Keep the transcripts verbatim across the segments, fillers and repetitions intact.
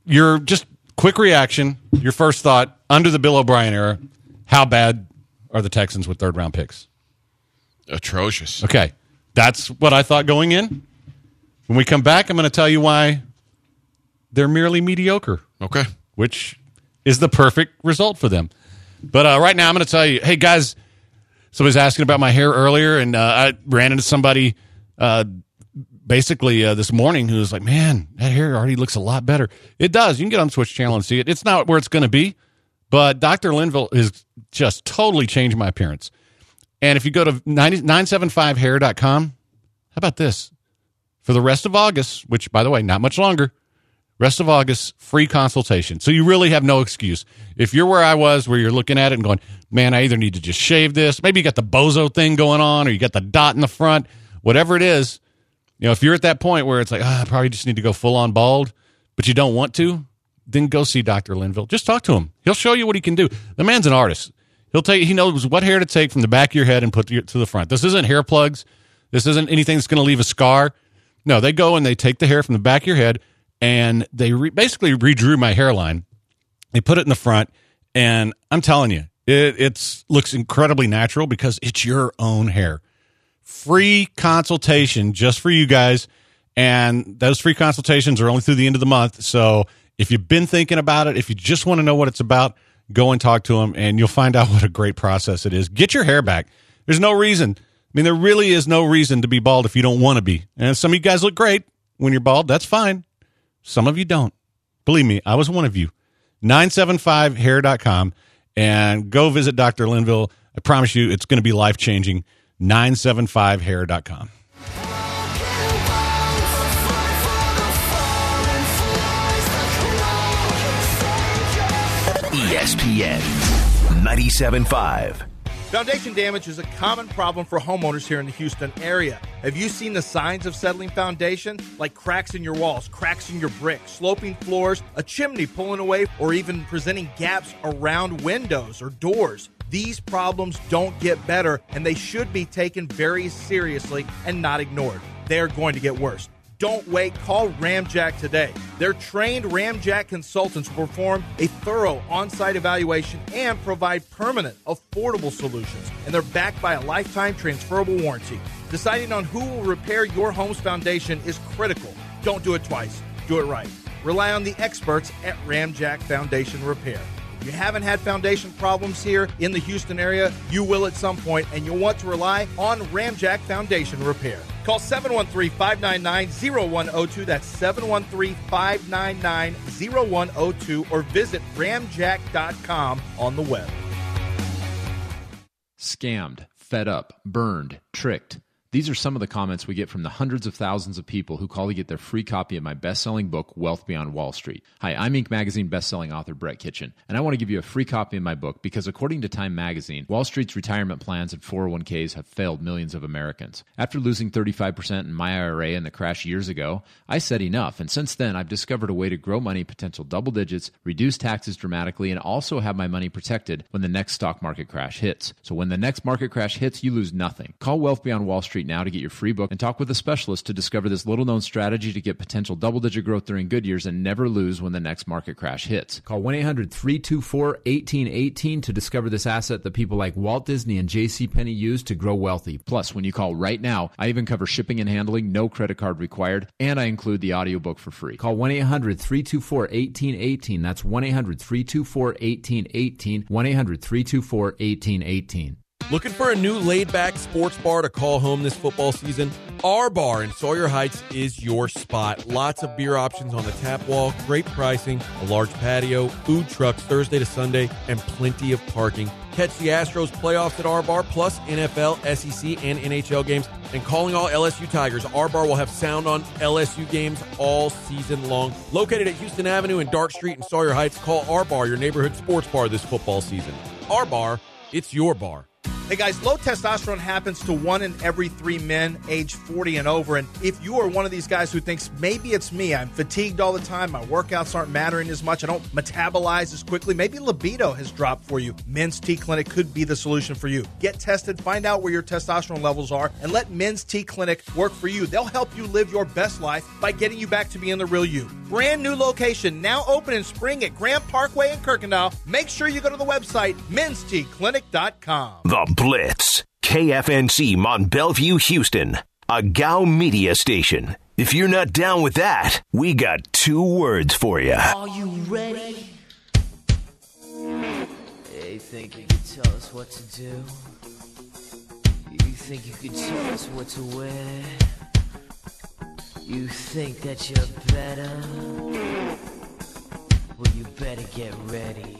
your just quick reaction, your first thought, under the Bill O'Brien era, how bad are the Texans with third-round picks? Atrocious. Okay. That's what I thought going in. When we come back, I'm going to tell you why they're merely mediocre. Okay. Which is the perfect result for them. But uh, right now, I'm going to tell you, hey, guys, somebody's asking about my hair earlier, and uh, I ran into somebody uh, basically uh, this morning who was like, man, that hair already looks a lot better. It does. You can get on the Switch channel and see it. It's not where it's going to be, but Doctor Linville has just totally changed my appearance. And if you go to nine seven five hair dot com, how about this? For the rest of August, which, by the way, not much longer, rest of August, free consultation. So you really have no excuse. If you're where I was, where you're looking at it and going, man, I either need to just shave this, maybe you got the bozo thing going on, or you got the dot in the front, whatever it is, you know, if you're at that point where it's like, oh, I probably just need to go full-on bald, but you don't want to, then go see Doctor Linville. Just talk to him. He'll show you what he can do. The man's an artist. He'll tell you, he knows what hair to take from the back of your head and put to the front. This isn't hair plugs. This isn't anything that's going to leave a scar. No, they go and they take the hair from the back of your head, and they re- basically redrew my hairline. They put it in the front, and I'm telling you, it it's, looks incredibly natural because it's your own hair. Free consultation just for you guys, and those free consultations are only through the end of the month. So if you've been thinking about it, if you just want to know what it's about, go and talk to them, and you'll find out what a great process it is. Get your hair back. There's no reason. I mean, there really is no reason to be bald if you don't want to be. And some of you guys look great when you're bald. That's fine. Some of you don't. Believe me, I was one of you. nine seven five hair dot com, and go visit Doctor Linville. I promise you it's going to be life-changing. nine seven five hair dot com. E S P N ninety-seven point five. Foundation damage is a common problem for homeowners here in the Houston area. Have you seen the signs of settling foundation? Like cracks in your walls, cracks in your bricks, sloping floors, a chimney pulling away, or even presenting gaps around windows or doors. These problems don't get better, and they should be taken very seriously and not ignored. They are going to get worse. Don't wait. Call Ramjack today. Their trained Ramjack consultants will perform a thorough on-site evaluation and provide permanent, affordable solutions. And they're backed by a lifetime transferable warranty. Deciding on who will repair your home's foundation is critical. Don't do it twice. Do it right. Rely on the experts at Ramjack Foundation Repair. If you haven't had foundation problems here in the Houston area, you will at some point, and you'll want to rely on Ramjack Foundation Repair. Call seven one three, five nine nine, zero one zero two. That's seven one three, five nine nine, zero one zero two, or visit ramjack dot com on the web. Scammed, fed up, burned, tricked. These are some of the comments we get from the hundreds of thousands of people who call to get their free copy of my best-selling book, Wealth Beyond Wall Street. Hi, I'm Inc Magazine best-selling author Brett Kitchen, and I want to give you a free copy of my book because according to Time Magazine, Wall Street's retirement plans and four oh one k's have failed millions of Americans. After losing thirty-five percent in my I R A in the crash years ago, I said enough, and since then I've discovered a way to grow money potential double digits, reduce taxes dramatically, and also have my money protected when the next stock market crash hits. So when the next market crash hits, you lose nothing. Call Wealth Beyond Wall Street now to get your free book and talk with a specialist to discover this little-known strategy to get potential double-digit growth during good years and never lose when the next market crash hits. Call one eight hundred, three two four, one eight one eight to discover this asset that people like Walt Disney and JCPenney use to grow wealthy. Plus, when you call right now, I even cover shipping and handling, no credit card required, and I include the audiobook for free. Call one eight hundred, three two four, one eight one eight. That's one eight hundred, three two four, one eight one eight, one eight hundred, three two four, one eight one eight. Looking for a new laid-back sports bar to call home this football season? Our Bar in Sawyer Heights is your spot. Lots of beer options on the tap wall, great pricing, a large patio, food trucks Thursday to Sunday, and plenty of parking. Catch the Astros playoffs at Our Bar, plus N F L, S E C, and N H L games. And calling all L S U Tigers, Our Bar will have sound on L S U games all season long. Located at Houston Avenue and Dark Street in Sawyer Heights, call Our Bar, your neighborhood sports bar this football season. Our Bar, it's your bar. Hey guys, low testosterone happens to one in every three men age forty and over. And if you are one of these guys who thinks maybe it's me, I'm fatigued all the time, my workouts aren't mattering as much, I don't metabolize as quickly, maybe libido has dropped for you, Men's T Clinic could be the solution for you. Get tested, find out where your testosterone levels are, and let Men's T Clinic work for you. They'll help you live your best life by getting you back to being the real you. brand new location now open in spring at Grant Parkway in Kirkendall. Make sure you go to the website men's tea clinic dot com. The Blitz, K F N C Mont Bellevue, Houston, a G A U media station. If you're not down with that, we got two words for you. Are you ready? You think you can tell us what to do? You think you can tell us what to wear? You think that you're better? Well, you better get ready.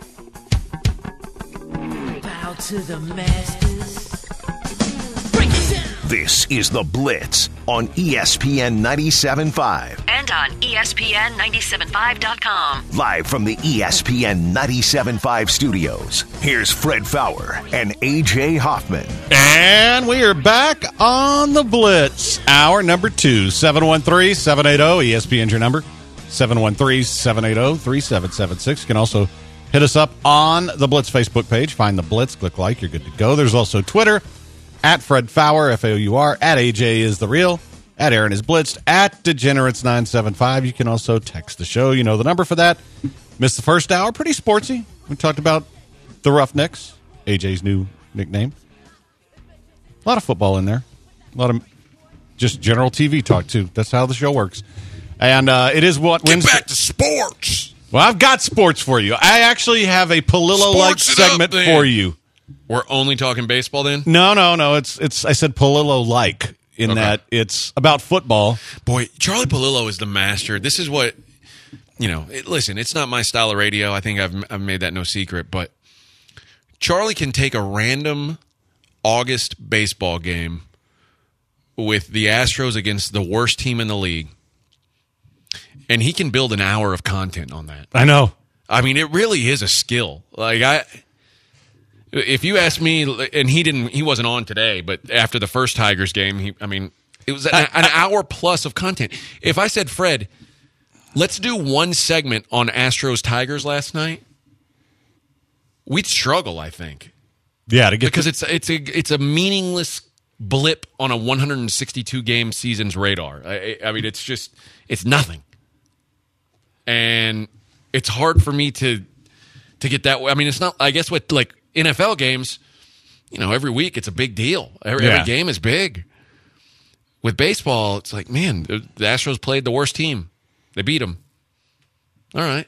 Bow to the masters. Break it down! This is The Blitz on E S P N ninety-seven point five. And on E S P N ninety-seven point five dot com. Live from the E S P N ninety-seven point five studios, here's Fred Fowler and A J Hoffman. And we are back on the Blitz, hour number two. seven one three, seven eight zero, E S P N's your number. seven one three, seven eight zero, three seven seven six. You can also hit us up on the Blitz Facebook page. Find the Blitz, click like, you're good to go. There's also Twitter, at Fred Fowler, F A O U R, at A J is the real, at Aaron is Blitzed, at Degenerates nine seven five. You can also text the show. You know the number for that. Missed the first hour. Pretty sportsy. We talked about the Roughnecks, A J's new nickname. A lot of football in there. A lot of just general T V talk, too. That's how the show works. And uh, it is what Get Wednesday. back to sports. Well, I've got sports for you. I actually have a Palillo-like Sports it up, segment then. for you. We're only talking baseball then? No, no, no. It's it's. I said Palillo-like in Okay. that it's about football. Boy, Charlie Palillo is the master. This is what, you know, it, listen, it's not my style of radio. I think I've, I've made that no secret. But Charlie can take a random August baseball game with the Astros against the worst team in the league, and he can build an hour of content on that. I know. I mean, it really is a skill. Like, I... If you ask me, and he didn't, he wasn't on today, but after the first Tigers game, he, I mean, it was an, an hour plus of content. If I said, Fred, let's do one segment on Astros Tigers last night, we'd struggle, I think, Yeah, to get because to, it's it's a it's a meaningless blip on a one hundred sixty-two game season's radar. I, I mean, it's just it's nothing, and it's hard for me to to get that way. I mean, it's not. I guess what like. N F L games, you know, every week it's a big deal. Every, Yeah. every game is big. With baseball, it's like, man, the the Astros played the worst team. They beat them. All right.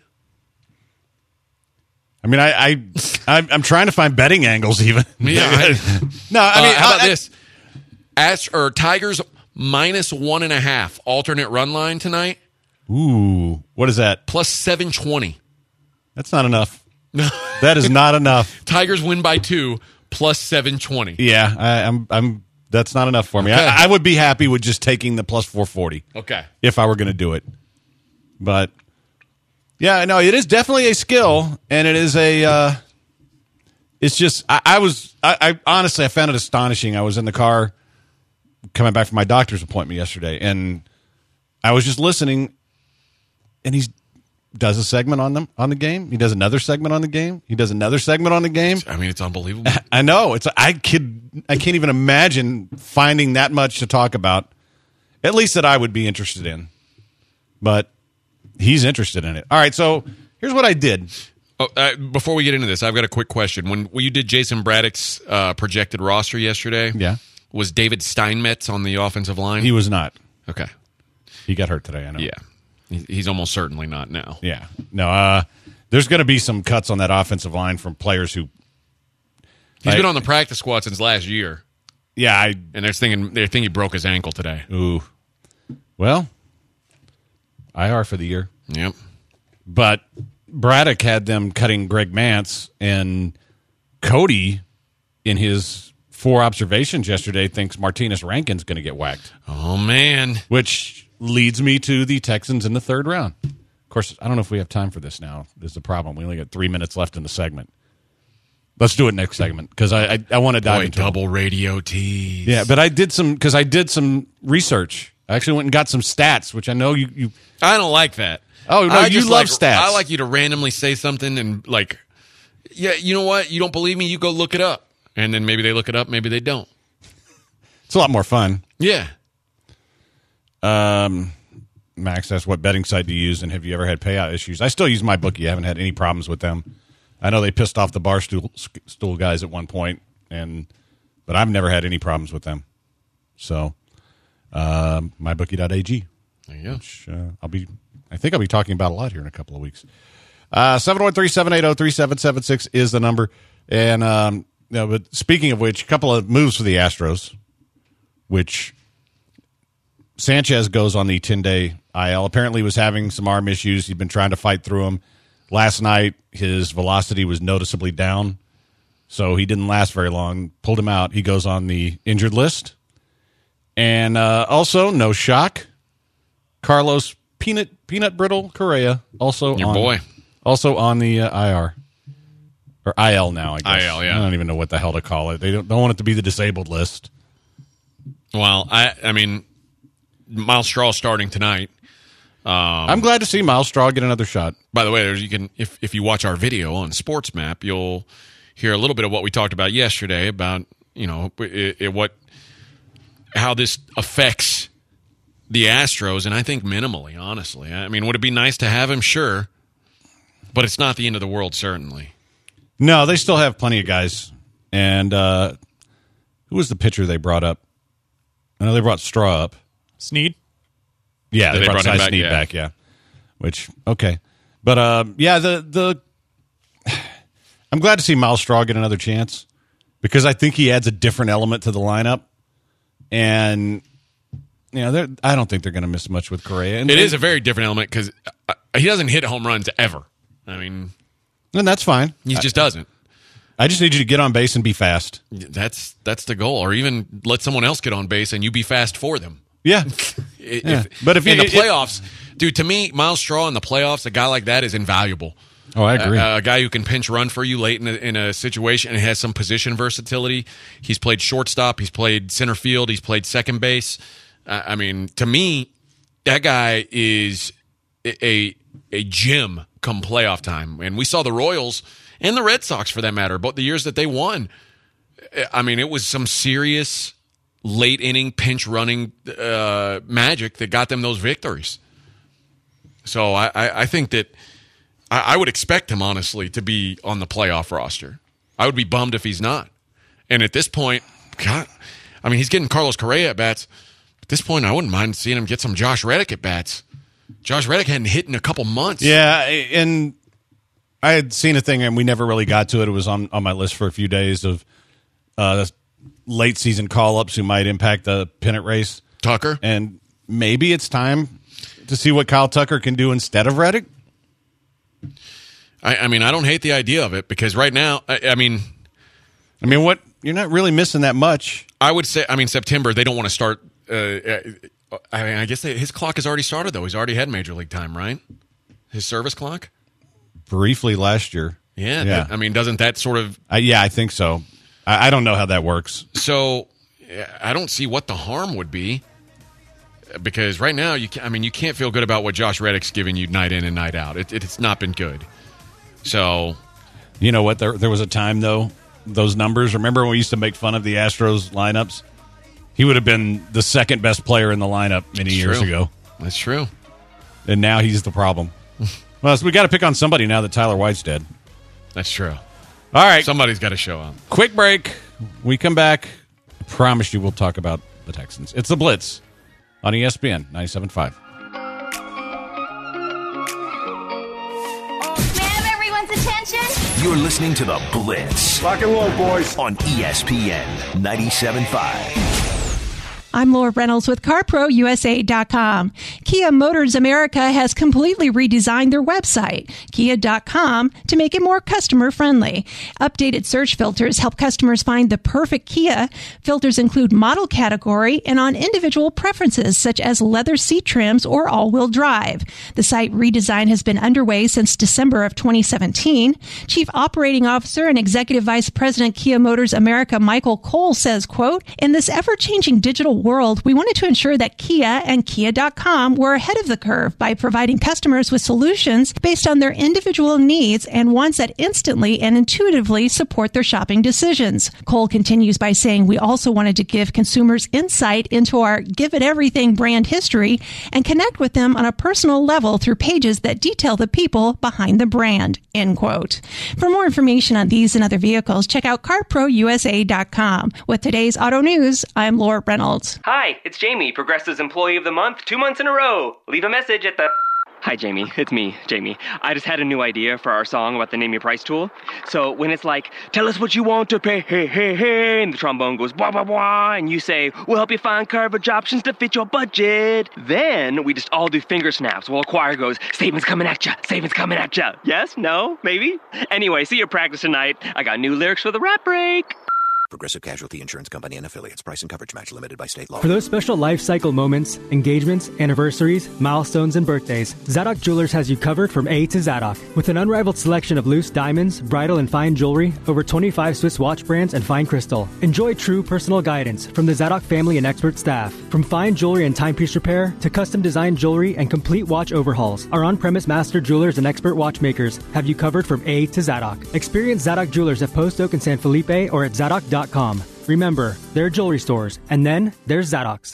I mean, I, I I'm, I'm trying to find betting angles even. Yeah. I, no, I mean, uh, how about I, this? Ast- or Tigers minus one and a half alternate run line tonight, Ooh, what is that? plus seven twenty. That's not enough. That is not enough. Tigers win by two, plus seven twenty. Yeah, I, I'm. I'm. That's not enough for me. I, I would be happy with just taking the plus four forty. Okay. If I were going to do it, but yeah, no, it is definitely a skill, and it is a. Uh, it's just I, I was. I, I honestly, I found it astonishing. I was in the car coming back from my doctor's appointment yesterday, and I was just listening, and he's. Does a segment on them on the game. He does another segment on the game. He does another segment on the game. I mean, it's unbelievable. I know. It's I could I can't even imagine finding that much to talk about. At least that I would be interested in. But he's interested in it. All right, so here's what I did. Oh, uh, before we get into this, I've got a quick question. When, when you did Jason Braddock's uh, projected roster yesterday, Yeah. was David Steinmetz on the offensive line? He was not. Okay. He got hurt today, I know. Yeah. He- He's almost certainly not now. Yeah. No, uh, there's going to be some cuts on that offensive line from players who He's like- been on the practice squad since last year, Yeah, I and they're thinking they think he broke his ankle today. ooh. Well, I R for the year. Yep. But Braddock had them cutting Greg Mance, and Cody, in his four observations yesterday, thinks Martinez Rankin's going to get whacked, Oh man. which leads me to the Texans in the third round. Of course, I don't know if we have time for this now. This is the problem. We only got three minutes left in the segment. Let's do it next segment because I I, I want to dive Boy, into it. double radio tease. Yeah, but I did some because I did some research. I actually went and got some stats, which I know you. you I don't like that. Oh, no, I you just love like, stats. I like you to randomly say something and like, yeah, you know what? You don't believe me? You go look it up, and then maybe they look it up, maybe they don't. It's a lot more fun. Yeah. Um, Max asked what betting site to use and have you ever had payout issues. I still use MyBookie. I haven't had any problems with them. I know they pissed off the Barstool stool guys at one point, and but I've never had any problems with them. So, uh, my bookie dot a g. There you go. Which, uh, I'll be, I think I'll be talking about a lot here in a couple of weeks. Uh, seven one three, seven eight zero, three seven seven six is the number. And, um, you know, but speaking of which, a couple of moves for the Astros, which Sanchez goes on the ten-day I L. Apparently was having some arm issues. He'd been trying to fight through them. Last night, his velocity was noticeably down, so he didn't last very long. Pulled him out. He goes on the injured list. And uh, also, no shock, Carlos Peanut Peanut Brittle Correa also Your on, boy. also on the uh, I R. Or I L now, I guess. I L, yeah. I don't even know what the hell to call it. They don't, don't want it to be the disabled list. Well, I, I mean, Miles Straw starting tonight. Um, I'm glad to see Miles Straw get another shot. By the way, there's, you can if if you watch our video on Sports Map, you'll hear a little bit of what we talked about yesterday about you know it, it, what how this affects the Astros, and I think minimally, honestly. I mean, would it be nice to have him? Sure, but it's not the end of the world, certainly. No, they still have plenty of guys. And uh, who was the pitcher they brought up? I know they brought Straw up. Snead? Yeah, they, they brought, brought him Cy back, Snead yeah. back, yeah. Which, okay. But, uh, yeah, the the I'm glad to see Miles Straw get another chance because I think he adds a different element to the lineup. And, you know, I don't think they're going to miss much with Correa. And, It is a very different element because he doesn't hit home runs ever. I mean, and that's fine. he just doesn't. I just need you to get on base and be fast. That's that's the goal, or even let someone else get on base and you be fast for them. Yeah. If, Yeah. But if in you- the playoffs, dude, to me, Miles Straw in the playoffs, a guy like that is invaluable. Oh, I agree. A, a guy who can pinch run for you late in a, in a situation and has some position versatility. He's played shortstop. He's played center field. He's played second base. Uh, I mean, to me, that guy is a, a a gem come playoff time. And we saw the Royals and the Red Sox, for that matter, both the years that they won. I mean, it was some serious late inning pinch running uh, magic that got them those victories. So I, I, I think that I, I would expect him, honestly, to be on the playoff roster. I would be bummed if he's not. And at this point, God, I mean, he's getting Carlos Correa at bats. At this point, I wouldn't mind seeing him get some Josh Reddick at bats. Josh Reddick hadn't hit in a couple months. Yeah, and I had seen a thing, and we never really got to it. It was on, on my list for a few days of uh, late season call-ups who might impact the pennant race. Tucker. And maybe it's time to see what Kyle Tucker can do instead of Reddick. I, I mean, I don't hate the idea of it because right now, I, I mean, I mean, what you're not really missing that much. I would say, I mean, September they don't want to start. Uh, I mean, I guess they, his clock has already started though. He's already had major league time, right? His service clock. Briefly last year. Yeah, Yeah. that- I mean, doesn't that sort of? Uh, yeah, I think so. I, I don't know how that works. So I don't see what the harm would be because right now, you can, I mean, you can't feel good about what Josh Reddick's giving you night in and night out. It, it, it's not been good. So, You know what? There, there was a time, though, those numbers. Remember when we used to make fun of the Astros lineups? He would have been the second best player in the lineup many That's years true. ago. That's true. And now he's the problem. Well, so we got to pick on somebody now that Tyler White's dead. That's true. All right. Somebody's got to show up. Quick break. We come back. I promise you we'll talk about the Texans. It's the Blitz on E S P N ninety-seven point five. May I have everyone's attention? You're listening to The Blitz. Rock and roll, boys. On E S P N ninety-seven point five. I'm Laura Reynolds with car pro U S A dot com. Kia Motors America has completely redesigned their website, kia dot com, to make it more customer-friendly. Updated search filters help customers find the perfect Kia. Filters include model category and on individual preferences such as leather seat trims or all-wheel drive. The site redesign has been underway since December of twenty seventeen. Chief Operating Officer and Executive Vice President Kia Motors America Michael Cole says, quote, "In this ever-changing digital world, we wanted to ensure that Kia and Kia dot com were ahead of the curve by providing customers with solutions based on their individual needs and ones that instantly and intuitively support their shopping decisions. Cole continues by saying, we also wanted to give consumers insight into our Give It Everything brand history and connect with them on a personal level through pages that detail the people behind the brand, end quote. For more information on these and other vehicles, check out car pro U S A dot com. With today's Auto News, I'm Laura Reynolds. Hi, it's Jamie, Progressive's Employee of the Month, two months in a row. Leave a message at the... Hi, Jamie. It's me, Jamie. I just had a new idea for our song about the Name Your Price tool. So when it's like, tell us what you want to pay, hey, hey, hey, and the trombone goes, blah, blah, blah, and you say, we'll help you find coverage options to fit your budget. Then we just all do finger snaps while a choir goes, savings coming at ya, savings coming at ya. Yes? No? Maybe? Anyway, see your practice tonight. I got new lyrics for the rap break. Progressive Casualty Insurance Company and Affiliates. Price and coverage match limited by state law. For those special life cycle moments, engagements, anniversaries, milestones, and birthdays, Zadok Jewelers has you covered from A to Zadok. With an unrivaled selection of loose diamonds, bridal and fine jewelry, over twenty-five Swiss watch brands, and fine crystal. Enjoy true personal guidance from the Zadok family and expert staff. From fine jewelry and timepiece repair to custom designed jewelry and complete watch overhauls, our on-premise master jewelers and expert watchmakers have you covered from A to Zadok. Experience Zadok Jewelers at Post Oak and San Felipe or at zadok dot com. Remember, there are jewelry stores, and then there's Zadok's.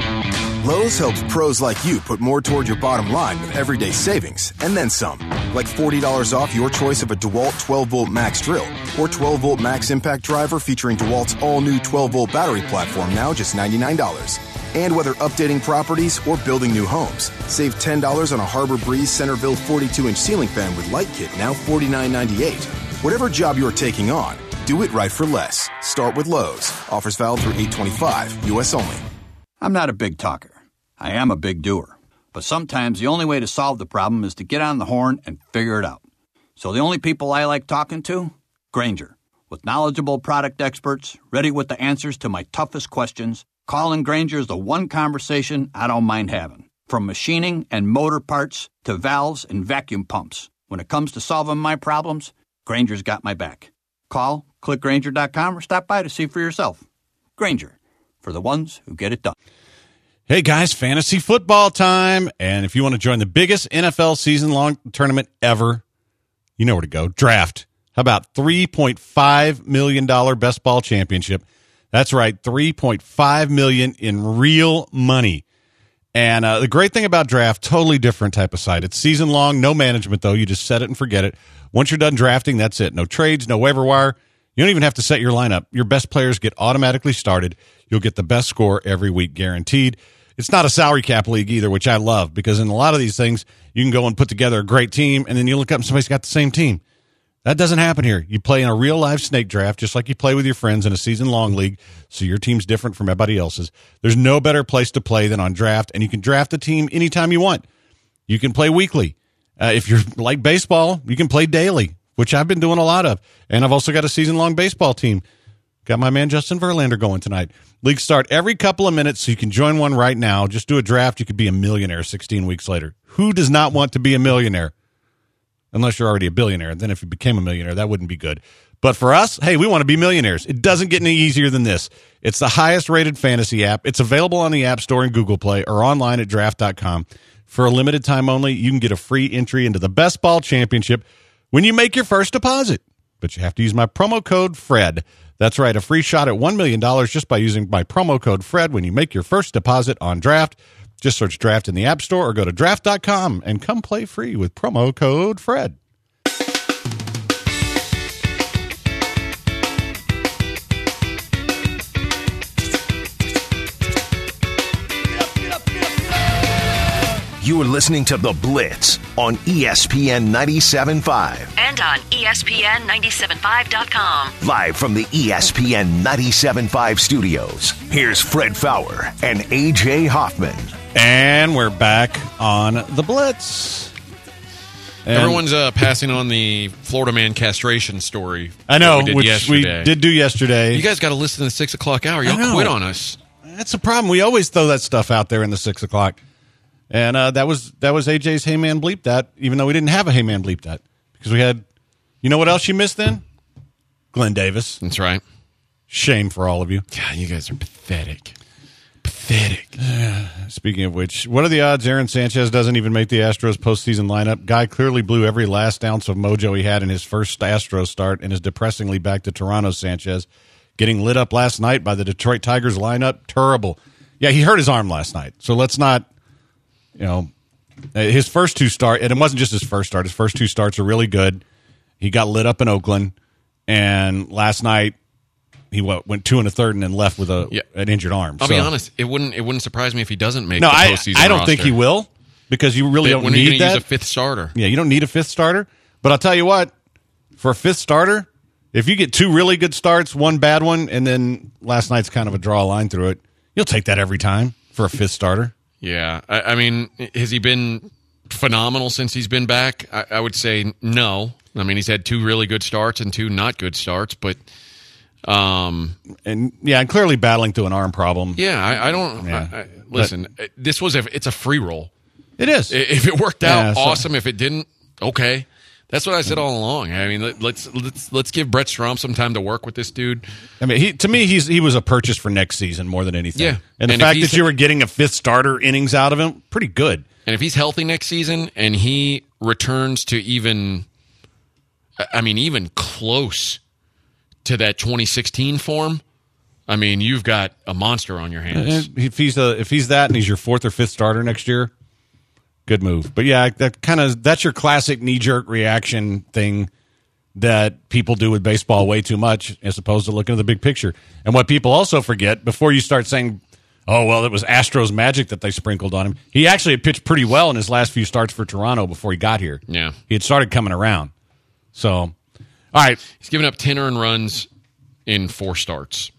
Lowe's helps pros like you put more toward your bottom line with everyday savings, and then some. Like forty dollars off your choice of a DeWalt twelve volt Max drill, or twelve volt Max impact driver featuring DeWalt's all-new twelve volt battery platform, now just ninety-nine dollars. And whether updating properties or building new homes, save ten dollars on a Harbor Breeze Centerville forty-two inch ceiling fan with light kit, now forty-nine ninety-eight. Whatever job you're taking on, do it right for less. Start with Lowe's. Offers valid through eight twenty-five, U S only. I'm not a big talker. I am a big doer. But sometimes the only way to solve the problem is to get on the horn and figure it out. So the only people I like talking to? Grainger. With knowledgeable product experts, ready with the answers to my toughest questions, calling Grainger is the one conversation I don't mind having. From machining and motor parts to valves and vacuum pumps. When it comes to solving my problems, Grainger's got my back. Call, click Grainger dot com, or stop by to see for yourself. Grainger, for the ones who get it done. Hey, guys, fantasy football time. And if you want to join the biggest N F L season-long tournament ever, you know where to go. Draft. How about three point five million dollars best ball championship? That's right, three point five million dollars in real money. And uh, the great thing about Draft, totally different type of site. It's season-long, no management, though. You just set it and forget it. Once you're done drafting, that's it. No trades, no waiver wire. You don't even have to set your lineup. Your best players get automatically started. You'll get the best score every week, guaranteed. It's not a salary cap league either, which I love, because in a lot of these things, you can go and put together a great team, and then you look up and somebody's got the same team. That doesn't happen here. You play in a real-life snake draft, just like you play with your friends in a season-long league, so your team's different from everybody else's. There's no better place to play than on Draft, and you can draft a team anytime you want. You can play weekly. Uh, if you're like baseball, you can play daily, which I've been doing a lot of. And I've also got a season-long baseball team. Got my man Justin Verlander going tonight. Leagues start every couple of minutes, so you can join one right now. Just do a draft. You could be a millionaire sixteen weeks later. Who does not want to be a millionaire? Unless you're already a billionaire. Then if you became a millionaire, that wouldn't be good. But for us, hey, we want to be millionaires. It doesn't get any easier than this. It's the highest-rated fantasy app. It's available on the App Store and Google Play or online at draft dot com. For a limited time only, you can get a free entry into the Best Ball Championship when you make your first deposit. But you have to use my promo code FRED. That's right, a free shot at one million dollars just by using my promo code FRED when you make your first deposit on Draft. Just search Draft in the App Store or go to draft dot com and come play free with promo code FRED. You are listening to The Blitz on E S P N ninety-seven point five. And on E S P N ninety-seven point five dot com. Live from the E S P N ninety-seven point five studios, here's Fred Fowler and A J Hoffman. And we're back on The Blitz. And everyone's uh, passing on the Florida man castration story. I know, we did which yesterday. we did do yesterday. You guys got to listen to the six o'clock hour. Y'all quit on us. That's the problem. We always throw that stuff out there in the six o'clock. And uh, that was that was A J's Hey Man Bleep That, even though we didn't have a Hey Man Bleep That. Because we had, you know what else you missed then? Glenn Davis. That's right. Shame for all of you. God, you guys are pathetic. Pathetic. Pathetic. Speaking of which, what are the odds Aaron Sanchez doesn't even make the Astros postseason lineup? Guy clearly blew every last ounce of mojo he had in his first Astros start and is depressingly back to Toronto Sanchez. Getting lit up last night by the Detroit Tigers lineup. Terrible. Yeah, he hurt his arm last night. So let's not, you know, his first two start, and it wasn't just his first start. His first two starts are really good. He got lit up in Oakland, and last night he went, went two and a third and then left with a Yeah. an injured arm. I'll So- be honest. It wouldn't. It wouldn't surprise me if he doesn't make. No, the I, postseason I don't roster. think he will because you really But don't when are you need gonna that. use a fifth starter? Yeah, you don't need a fifth starter. But I'll tell you what, for a fifth starter, if you get two really good starts, one bad one, and then last night's kind of a draw line through it, you'll take that every time for a fifth starter. Yeah, I, I mean, has he been phenomenal since he's been back? I, I would say no. I mean, he's had two really good starts and two not good starts, but um, and yeah, and clearly battling through an arm problem. yeah, I, I don't. Yeah. I, I, listen, this was a it's a free roll. It is. If it worked out, Yeah, so- awesome. If it didn't, okay. That's what I said all along. I mean, let, let's let's let's give Brett Strom some time to work with this dude. I mean, he to me, he's he was a purchase for next season more than anything. Yeah. and the And if fact he's- that you were getting a fifth starter innings out of him, pretty good. And if he's healthy next season and he returns to even, I mean, even close to that twenty sixteen form, I mean, you've got a monster on your hands. And if he's a, if he's that and he's your fourth or fifth starter next year, good move. But yeah, that kind of that's your classic knee jerk reaction thing that people do with baseball way too much, as opposed to looking at the big picture. And what people also forget before you start saying, "Oh well, it was Astros magic that they sprinkled on him," he actually had pitched pretty well in his last few starts for Toronto before he got here. Yeah, he had started coming around. So, all right, he's given up ten earned runs in four starts.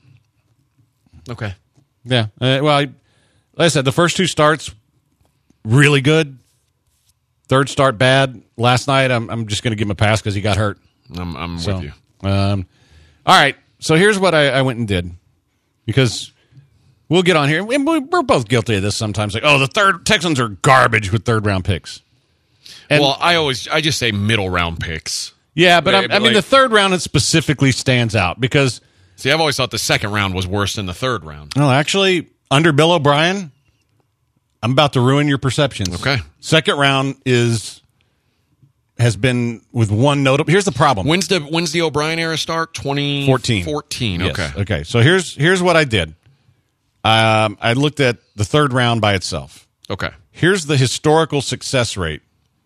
Okay. Yeah. Uh, well, I, like I said, the first two starts really good. Third start bad. Last night, I'm I'm just going to give him a pass because he got hurt. I'm I'm So, with you. Um, all right. So here's what I, I went and did because we'll get on here. And we- we're both guilty of this sometimes. Like, oh, the third Texans are garbage with third round picks. And- well, I always I just say middle round picks. Yeah, but, I, But I mean, like- the third round it specifically stands out because. See, I've always thought the second round was worse than the third round. Well, actually, under Bill O'Brien, I'm about to ruin your perceptions. Okay. Second round is has been with one notable. Here's the problem. When's the when's the O'Brien era start? twenty fourteen. fourteen. Yes. Okay. Okay. So here's here's what I did. Um, I looked at the third round by itself. Okay. Here's the historical success rate.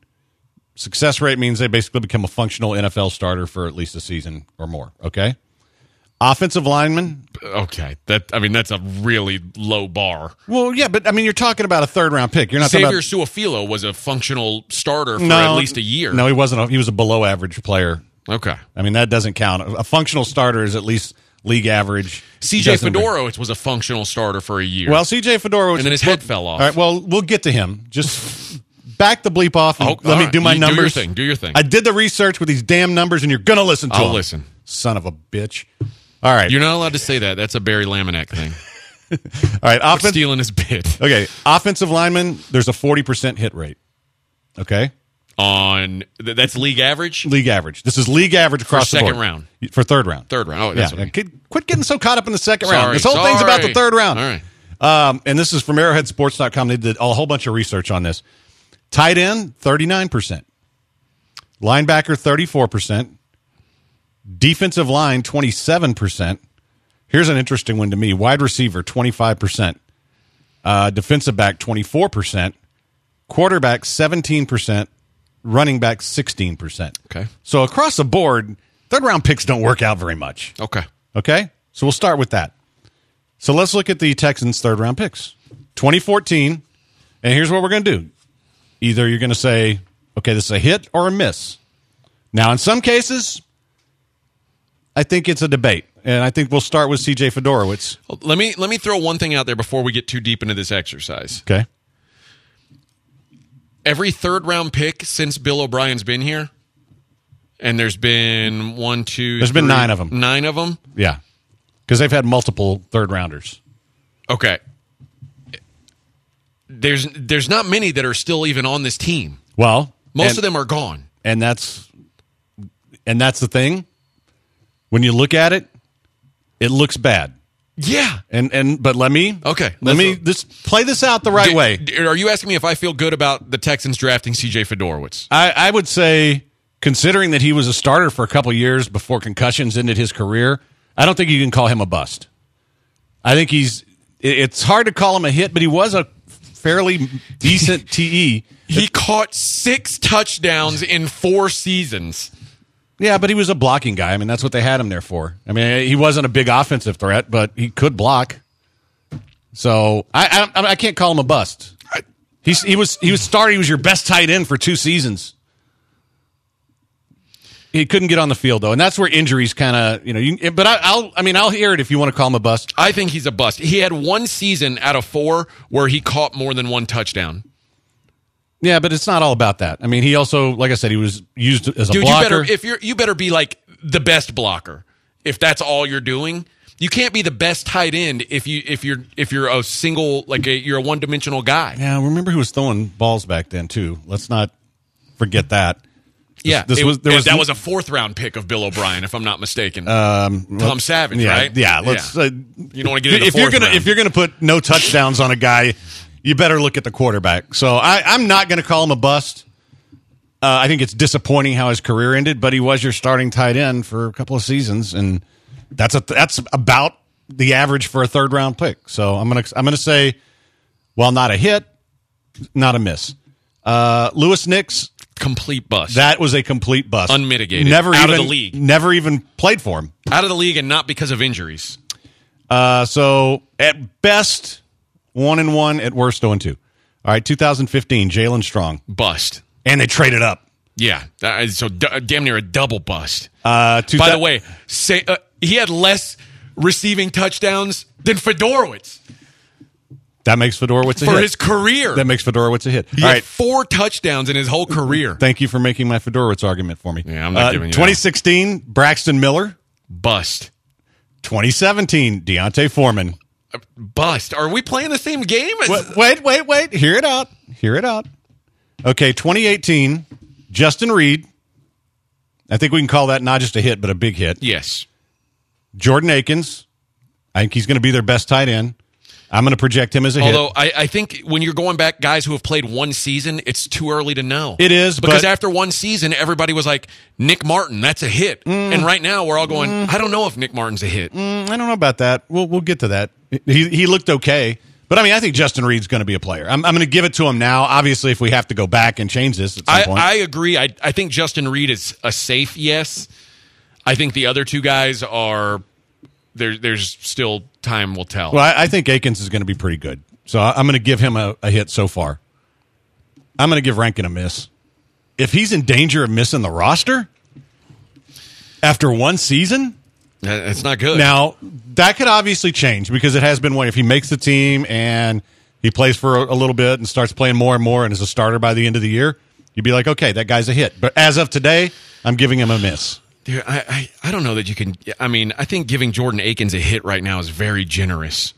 Success rate means they basically become a functional N F L starter for at least a season or more. Okay. Offensive lineman. Okay. That I mean that's a really low bar. Well, yeah, but I mean you're talking about a third round pick. You're not Xavier talking about, Suafilo was a functional starter for No, at least a year. No, he wasn't. A, he was a below average player. Okay. I mean that doesn't count. A functional starter is at least league average. C J Doesn't- Fedorowicz was a functional starter for a year. Well, C J Fedorowicz, and then his head fell off. All right, well, we'll get to him. Just back the bleep off and Oh, let all me right. do my You do your numbers. thing. Do your thing. I did the research with these damn numbers, and you're going to listen to I'll them. listen. Son of a bitch. All right. You're not allowed to say that. That's a Barry Laminack thing. All right. We're Offen- stealing his bit. okay. Offensive lineman, there's a forty percent hit rate. Okay. On th- that's league average. League average. This is league average across the second board. round. For third round. Third round. Oh, that's yeah. what I mean. Quit, quit getting so caught up in the second Sorry, round. This whole thing's about the sorry. third round. All right. Um, and this is from arrowhead sports dot com. They did a whole bunch of research on this. Tight end, thirty-nine percent. Linebacker, thirty-four percent. Defensive line, twenty-seven percent. Here's an interesting one to me. Wide receiver, twenty-five percent. Uh, defensive back, twenty-four percent. Quarterback, seventeen percent. Running back, sixteen percent. Okay. So across the board, third round picks don't work out very much. Okay. Okay? So we'll start with that. So let's look at the Texans' third round picks. twenty fourteen, and here's what we're going to do. Either you're going to say, okay, this is a hit or a miss. Now, in some cases, I think it's a debate, and I think we'll start with C J Fedorowicz. Let me let me throw one thing out there before we get too deep into this exercise. Okay. Every third round pick since Bill O'Brien's been here, and there's been one, two, There's been three- nine of them. Nine of them? Yeah. Because they've had multiple third rounders. Okay. There's there's not many that are still even on this team. Well, Most and- of them are gone. And that's and that's the thing. When you look at it, it looks bad. Yeah. And and but let me Okay. let me just play this out the right Do- way. d- Are you asking me if I feel good about the Texans drafting C J Fedorowicz? I, I would say, considering that he was a starter for a couple years before concussions ended his career, I don't think you can call him a bust. I think he's. it- It's hard to call him a hit, but he was a fairly decent T E. He caught six touchdowns in four seasons. Yeah, but he was a blocking guy. I mean, that's what they had him there for. I mean, he wasn't a big offensive threat, but he could block. So I I, I can't call him a bust. He's, he was he was starting. He was your best tight end for two seasons. He couldn't get on the field though, and that's where injuries kind of you know. You, but I, I'll I mean I'll hear it if you want to call him a bust. I think he's a bust. He had one season out of four where he caught more than one touchdown. Yeah, but it's not all about that. I mean, he also, like I said, he was used as a Dude, blocker. you better if you're you better be like the best blocker. If that's all you're doing, you can't be the best tight end if you if you're if you're a single like a, you're a one dimensional guy. Yeah, remember who was throwing balls back then too. Let's not forget that. This, Yeah, this it- was there was that was a fourth round pick of Bill O'Brien, if I'm not mistaken. um, Tom Savage, yeah, right? Yeah, let's. Yeah. Uh, You don't want to get into if you're fourth gonna round. if you're gonna put no touchdowns on a guy, you better look at the quarterback. So I, I'm not going to call him a bust. Uh, I think it's disappointing how his career ended, but he was your starting tight end for a couple of seasons, and that's a that's about the average for a third round pick. So I'm gonna I'm gonna say, while not a hit, not a miss. Uh, Lewis Nix, complete bust. That was a complete bust, Unmitigated. Never Out of even the league. Never even played for him. Out of the league, and not because of injuries. Uh, so at best, one and one. At worst, zero and two. All right, two thousand fifteen, Jalen Strong Bust. and they traded up. Yeah, that is so d- damn near a double bust. Uh, two By thou- the way, say uh, he had less receiving touchdowns than Fedorowicz that makes Fedorowicz a for hit. his career. That makes Fedorowicz a hit. He All had right, four touchdowns in his whole career. thank you for making my Fedorowicz argument for me. Yeah, I'm not Uh, giving you that. twenty sixteen, Braxton Miller. Bust. twenty seventeen, Deontay Foreman. Bust. Are we playing the same game? Wait, wait, wait, wait. Hear it out. Hear it out. Okay, twenty eighteen, Justin Reed. I think we can call that not just a hit, but a big hit. Yes. Jordan Akins. I think he's going to be their best tight end. I'm going to project him as a Although hit. I, I think when you're going back, guys who have played one season, it's too early to know. It is, because but- after one season, everybody was like, Nick Martin, that's a hit. Mm. And right now, we're all going, I don't know if Nick Martin's a hit. Mm, I don't know about that. We'll we'll get to that. He he looked okay, but I mean, I think Justin Reed's going to be a player. I'm I'm going to give it to him now. Obviously, if we have to go back and change this at some I, point, I agree. I, I think Justin Reed is a safe yes. I think the other two guys are, there, there's still time will tell. well, I, I think Akins is going to be pretty good. So I, I'm going to give him a, a hit so far. I'm going to give Rankin a miss. If he's in danger of missing the roster after one season. It's not good. Now, that could obviously change because it has been one. If he makes the team and he plays for a, a little bit and starts playing more and more and is a starter by the end of the year, you'd be like, okay, that guy's a hit. But as of today, I'm giving him a miss. Dude, I, I, I don't know that you can. I mean, I think giving Jordan Akins a hit right now is very generous.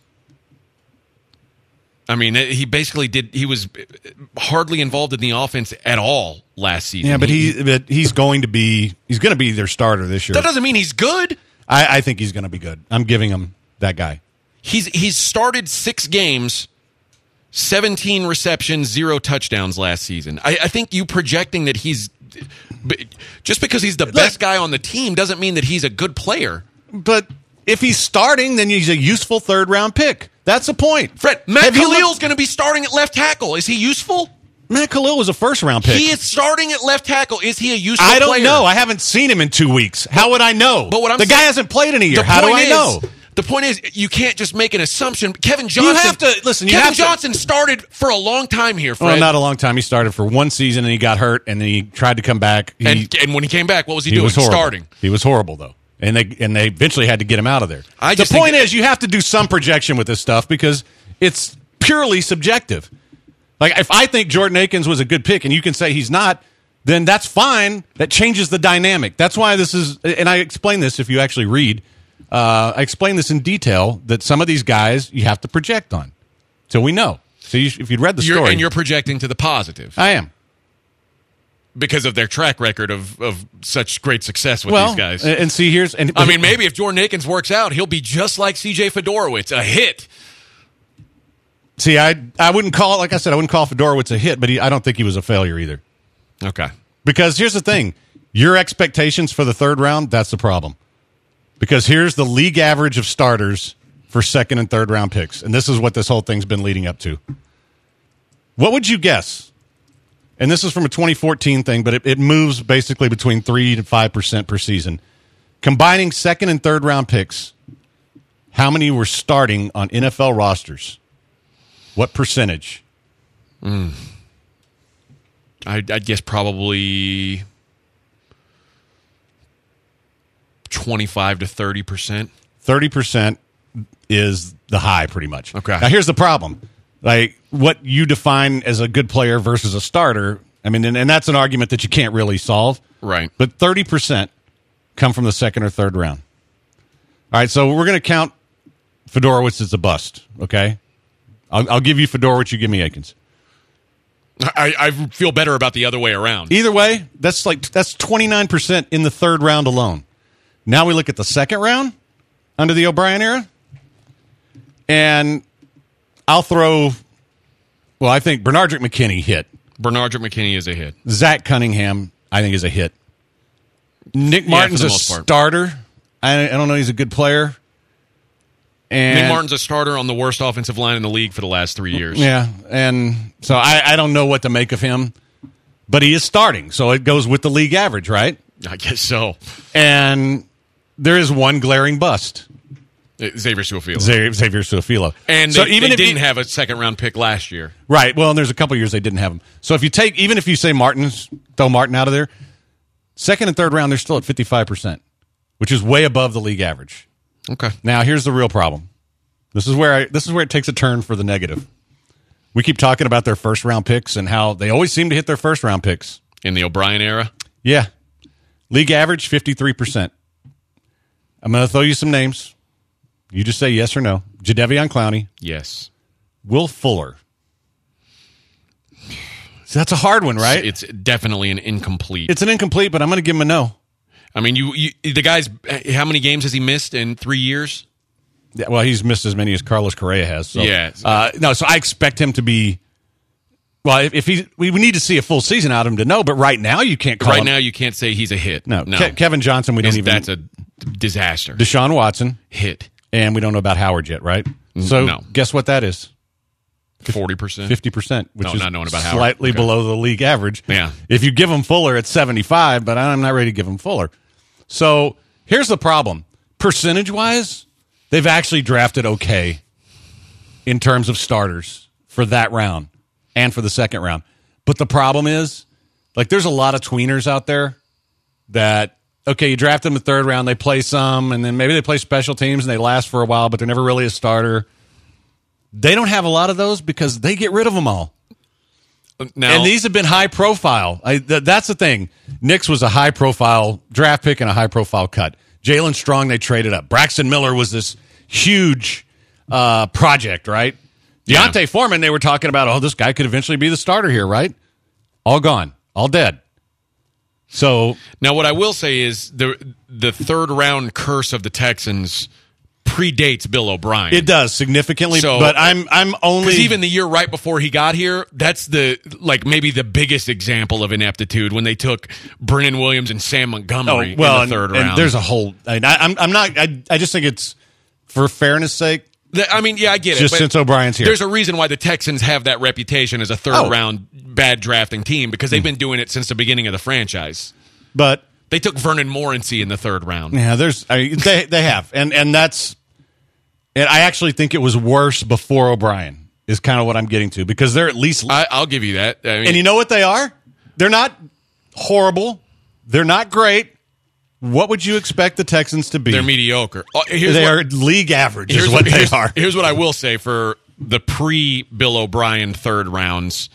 I mean, he basically did. He was hardly involved in the offense at all last season. Yeah, but he, but he's going to be he's going to be their starter this year. That doesn't mean he's good. I, I think he's going to be good. I'm giving him that guy. He's he's started six games, seventeen receptions, zero touchdowns last season. I, I think you projecting that he's just because he's the best guy on the team doesn't mean that he's a good player. But if he's starting, then he's a useful third round pick. That's the point. Fred, Matt Have you Khalil's looked- going to be starting at left tackle. Is he useful? Matt Khalil was a first round pick. He is starting at left tackle. Is he a useful I don't player? know. I haven't seen him in two weeks. How would I know? But what I'm the guy saying- hasn't played in a year. The How do point I is- know? The point is, you can't just make an assumption. Kevin Johnson. have to- listen, you Kevin have to- Johnson started for a long time here, Fred. Well, not a long time. He started for one season and he got hurt and then he tried to come back. He, and, and when he came back, what was he, he doing? was horrible. Starting. He was horrible though, and they and they eventually had to get him out of there. I the just think point that- is, you have to do some projection with this stuff because it's purely subjective. Like if I think Jordan Akins was a good pick and you can say he's not, then that's fine. That changes the dynamic. That's why this is, and I explain this if you actually read. Uh, I explain this in detail that some of these guys you have to project on, so we know. So you, if you'd read the You're, story, and you're projecting to the positive. I am. because of their track record of, of such great success with well, these guys. And see, here's and I mean, maybe if Jordan Akins works out, he'll be just like C J Fedorowicz, a hit. See, I I wouldn't call it, like I said, I wouldn't call Fedorowicz a hit, but he, I don't think he was a failure either. Okay. Because here's the thing. Your expectations for the third round, that's the problem. Because here's the league average of starters for second and third round picks. And this is what this whole thing's been leading up to. What would you guess? And this is from a twenty fourteen thing, but it, it moves basically between three to five percent per season. Combining second and third round picks, how many were starting on N F L rosters? What percentage? Mm. I'd, I'd guess probably twenty-five to thirty percent. thirty percent is the high, pretty much. Okay. Now, here's the problem. Like, what you define as a good player versus a starter, I mean, and, and that's an argument that you can't really solve. Right. But thirty percent come from the second or third round. All right, so we're going to count Fedorowicz as a bust, okay? I'll, I'll give you Fedorowicz, you give me Akins. I, I feel better about the other way around. Either way, that's like that's twenty-nine percent in the third round alone. Now we look at the second round under the O'Brien era, and I'll throw, well, I think Bernardrick McKinney hit. Bernardrick McKinney is a hit. Zach Cunningham, I think, is a hit. Nick Martin's yeah, a starter. I, I don't know, he's a good player. And Nick Martin's a starter on the worst offensive line in the league for the last three years. Yeah, and so I, I don't know what to make of him, but he is starting, so it goes with the league average, right? I guess so. And there is one glaring bust. Xavier Su'a-Filo. Xavier, Xavier Su'a-Filo. And so they, even they if didn't you, have a second-round pick last year. Right, well, and there's a couple years they didn't have him. So if you take, even if you say Martin's, throw Martin out of there, second and third round, they're still at fifty-five percent, which is way above the league average. Okay. Now, here's the real problem. This is where I, this is where it takes a turn for the negative. We keep talking about their first round picks and how they always seem to hit their first round picks. In the O'Brien era? Yeah. League average, fifty-three percent. I'm going to throw you some names. You just say yes or no. Jadeveon Clowney. Yes. Will Fuller. So that's a hard one, right? It's definitely an incomplete. It's an incomplete, but I'm going to give him a no. I mean, you, you the guy's, how many games has he missed in three years? Yeah, well, he's missed as many as Carlos Correa has. So, yeah. Uh, no, so I expect him to be. Well, if, if he, we need to see a full season out of him to know. But right now, you can't call right him. now, you can't say he's a hit. No, no. Ke- Kevin Johnson, we don't Is, even. That's a disaster. Deshaun Watson hit, and we don't know about Howard yet, right? So, no. Guess what that is? Forty percent, fifty percent, which no, is not knowing about slightly Howard. Okay. below the league average. Yeah. If you give him Fuller at seventy-five, but I'm not ready to give him Fuller. So here's the problem: percentage wise, they've actually drafted okay in terms of starters for that round and for the second round. But the problem is, like, there's a lot of tweeners out there that, okay, you draft them in the third round, they play some, and then maybe they play special teams and they last for a while, but they're never really a starter. They don't have a lot of those because they get rid of them all. Now, and these have been high profile. I, th- that's the thing. Knicks was a high profile draft pick and a high profile cut. Jalen Strong, they traded up. Braxton Miller was this huge uh, project, right? Yeah. Deontay Foreman, they were talking about, oh, this guy could eventually be the starter here, right? All gone. All dead. So now what I will say is the the third round curse of the Texans predates Bill O'Brien. it does significantly, So- but I'm I'm only Because even the year right before he got here, that's the like maybe the biggest example of ineptitude when they took Brennan Williams and Sam Montgomery oh, well, in the third and, and round. there's a whole. I, I'm I'm not. I I just think it's for fairness' sake. The- I mean, yeah, I get it. Just but since O'Brien's here. There's a reason why the Texans have that reputation as a third Oh. round bad drafting team because they've been doing it since the beginning of the franchise. But They took Vernon Morency in the third round. yeah, there's I, they they have, and and that's. And I actually think it was worse before O'Brien. Is kind of what I'm getting to because they're at least. I, I'll give you that. I mean, And you know what they are? They're not horrible. They're not great. What would you expect the Texans to be? they're mediocre. Oh, here's They what- are league average is Here's what they here's- are. Here's what I will say for the pre-Bill O'Brien third rounds.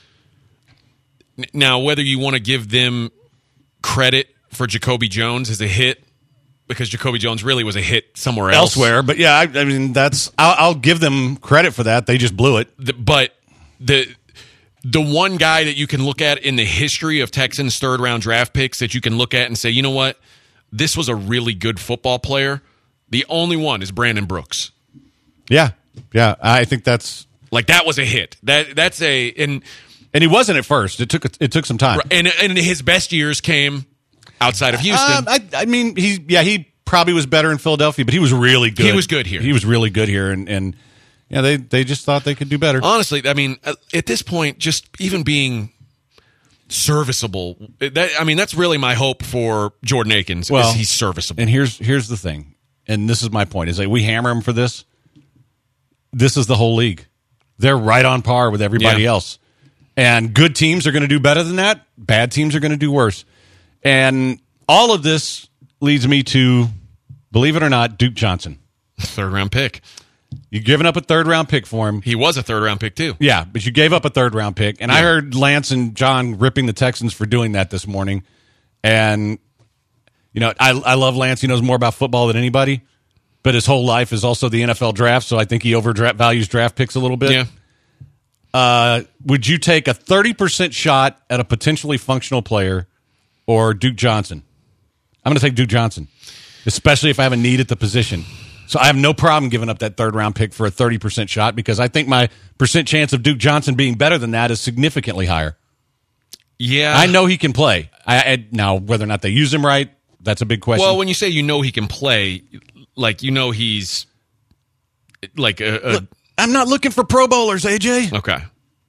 N- Now, whether you want to give them credit for Jacoby Jones as a hit, because Jacoby Jones really was a hit somewhere else. Elsewhere, but yeah, I, I mean that's I'll, I'll give them credit for that. They just blew it. The- but the the one guy that you can look at in the history of Texans third round draft picks that you can look at and say, you know what, this was a really good football player. The only one is Brandon Brooks. Yeah, yeah, I think that's like that was a hit. That that's a and and he wasn't at first. It took it took some time. And and his best years came outside of Houston. Um, I, I mean, he yeah he probably was better in Philadelphia, but he was really good. He was good here. He was really good here, and and yeah, they they just thought they could do better. Honestly, I mean, at this point, just even being serviceable. That I mean, that's really my hope for Jordan Akins. Well, is he's serviceable. And here's here's the thing, and this is my point: is that we hammer him for this. This is the whole league. They're right on par with everybody Yeah. else. And good teams are going to do better than that. Bad teams are going to do worse. And all of this leads me to, believe it or not, Duke Johnson. Third round pick. You've given up a third round pick for him. He was a third round pick too. Yeah, but you gave up a third round pick. And I Yeah. heard Lance and John ripping the Texans for doing that this morning. And, you know, I, I love Lance. He knows more about football than anybody. But his whole life is also the N F L draft, so I think he overvalues draft picks a little bit. Yeah. Uh, would you take a thirty percent shot at a potentially functional player or Duke Johnson? I'm going to take Duke Johnson, especially if I have a need at the position. So I have no problem giving up that third round pick for a thirty percent shot because I think my percent chance of Duke Johnson being better than that is significantly higher. Yeah. I know he can play. I, I Now, whether or not they use him right, that's a big question. Well, when you say you know he can play, like you know he's like a, a Look, I'm not looking for Pro Bowlers, A J. Okay.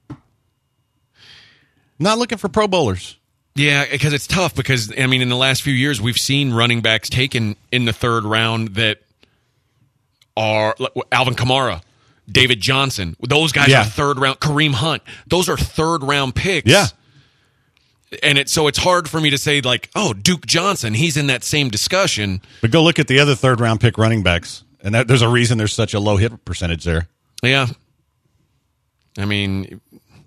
Not looking for Pro Bowlers. Yeah, because it's tough because, I mean, in the last few years, we've seen running backs taken in the third round that are Alvin Kamara, David Johnson. Those guys Yeah. are third round. Kareem Hunt. Those are third round picks. Yeah. And it, so it's hard for me to say, like, oh, Duke Johnson, he's in that same discussion. But go look at the other third round pick running backs. And that, there's a reason there's such a low hit percentage there. Yeah. I mean,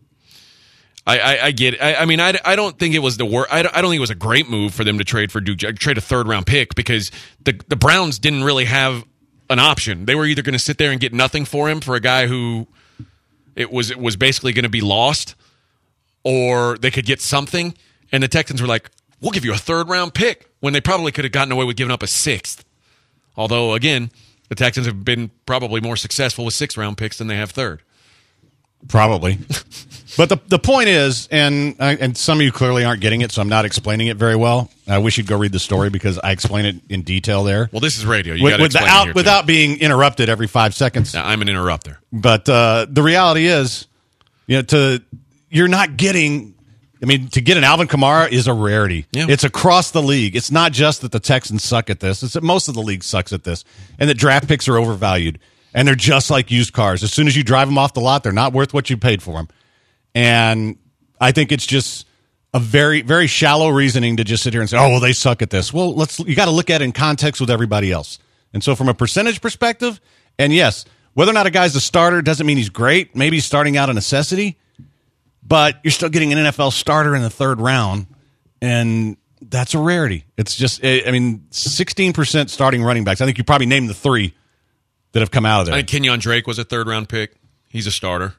I, I, I get it. I, I mean, I, I don't think it was the worst. I don't, I don't think it was a great move for them to trade for Duke, trade a third round pick because the, the Browns didn't really have an option. They were either going to sit there and get nothing for him for a guy who it was, it was basically going to be lost, or they could get something. And the Texans were like, we'll give you a third round pick when they probably could have gotten away with giving up a sixth. Although, again, the Texans have been probably more successful with six round picks than they have third. Probably. But the the point is, and and some of you clearly aren't getting it, so I'm not explaining it very well. I wish you'd go read the story because I explain it in detail there. Well, this is radio. You With, got to explain it without here, without being interrupted every five seconds. Yeah, I'm an interrupter. But uh, the reality is, you know, to you're not getting. I mean, to get an Alvin Kamara is a rarity. Yeah. It's across the league. It's not just that the Texans suck at this. It's that most of the league sucks at this, and that draft picks are overvalued. And they're just like used cars. As soon as you drive them off the lot, they're not worth what you paid for them. And I think it's just a very, very shallow reasoning to just sit here and say, "Oh, well, they suck at this." Well, let's you got to look at it in context with everybody else. And so, from a percentage perspective, and yes, whether or not a guy's a starter doesn't mean he's great. Maybe he's starting out a necessity, but you're still getting an N F L starter in the third round, and that's a rarity. It's just, I mean, sixteen percent starting running backs. I think you probably named the three that have come out of there. I think Kenyon Drake was a third round pick. He's a starter.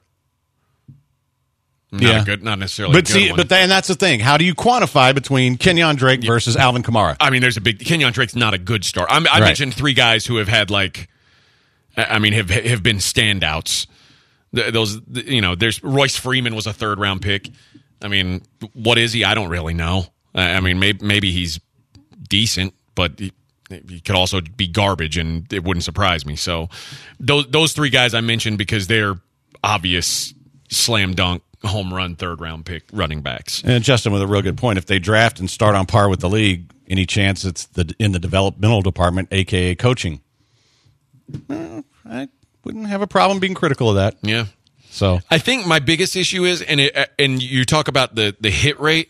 Not Yeah. a good, not necessarily. But a good see, one. but then that's the thing. How do you quantify between Kenyon Drake versus Alvin Kamara? I mean, there's a big Kenyon Drake's not a good star. I'm, I Right. mentioned three guys who have had like, I mean, have have been standouts. Th- Those, you know, there's Royce Freeman was a third round pick. I mean, what is he? I don't really know. I I mean, maybe maybe he's decent, but he, he could also be garbage, and it wouldn't surprise me. So, those those three guys I mentioned because they're obvious slam dunk home run third round pick running backs. And Justin with a real good point. If they draft and start on par with the league, any chance it's the in the developmental department, aka coaching? Well, I wouldn't have a problem being critical of that. Yeah. So I think my biggest issue is, and it, and you talk about the the hit rate.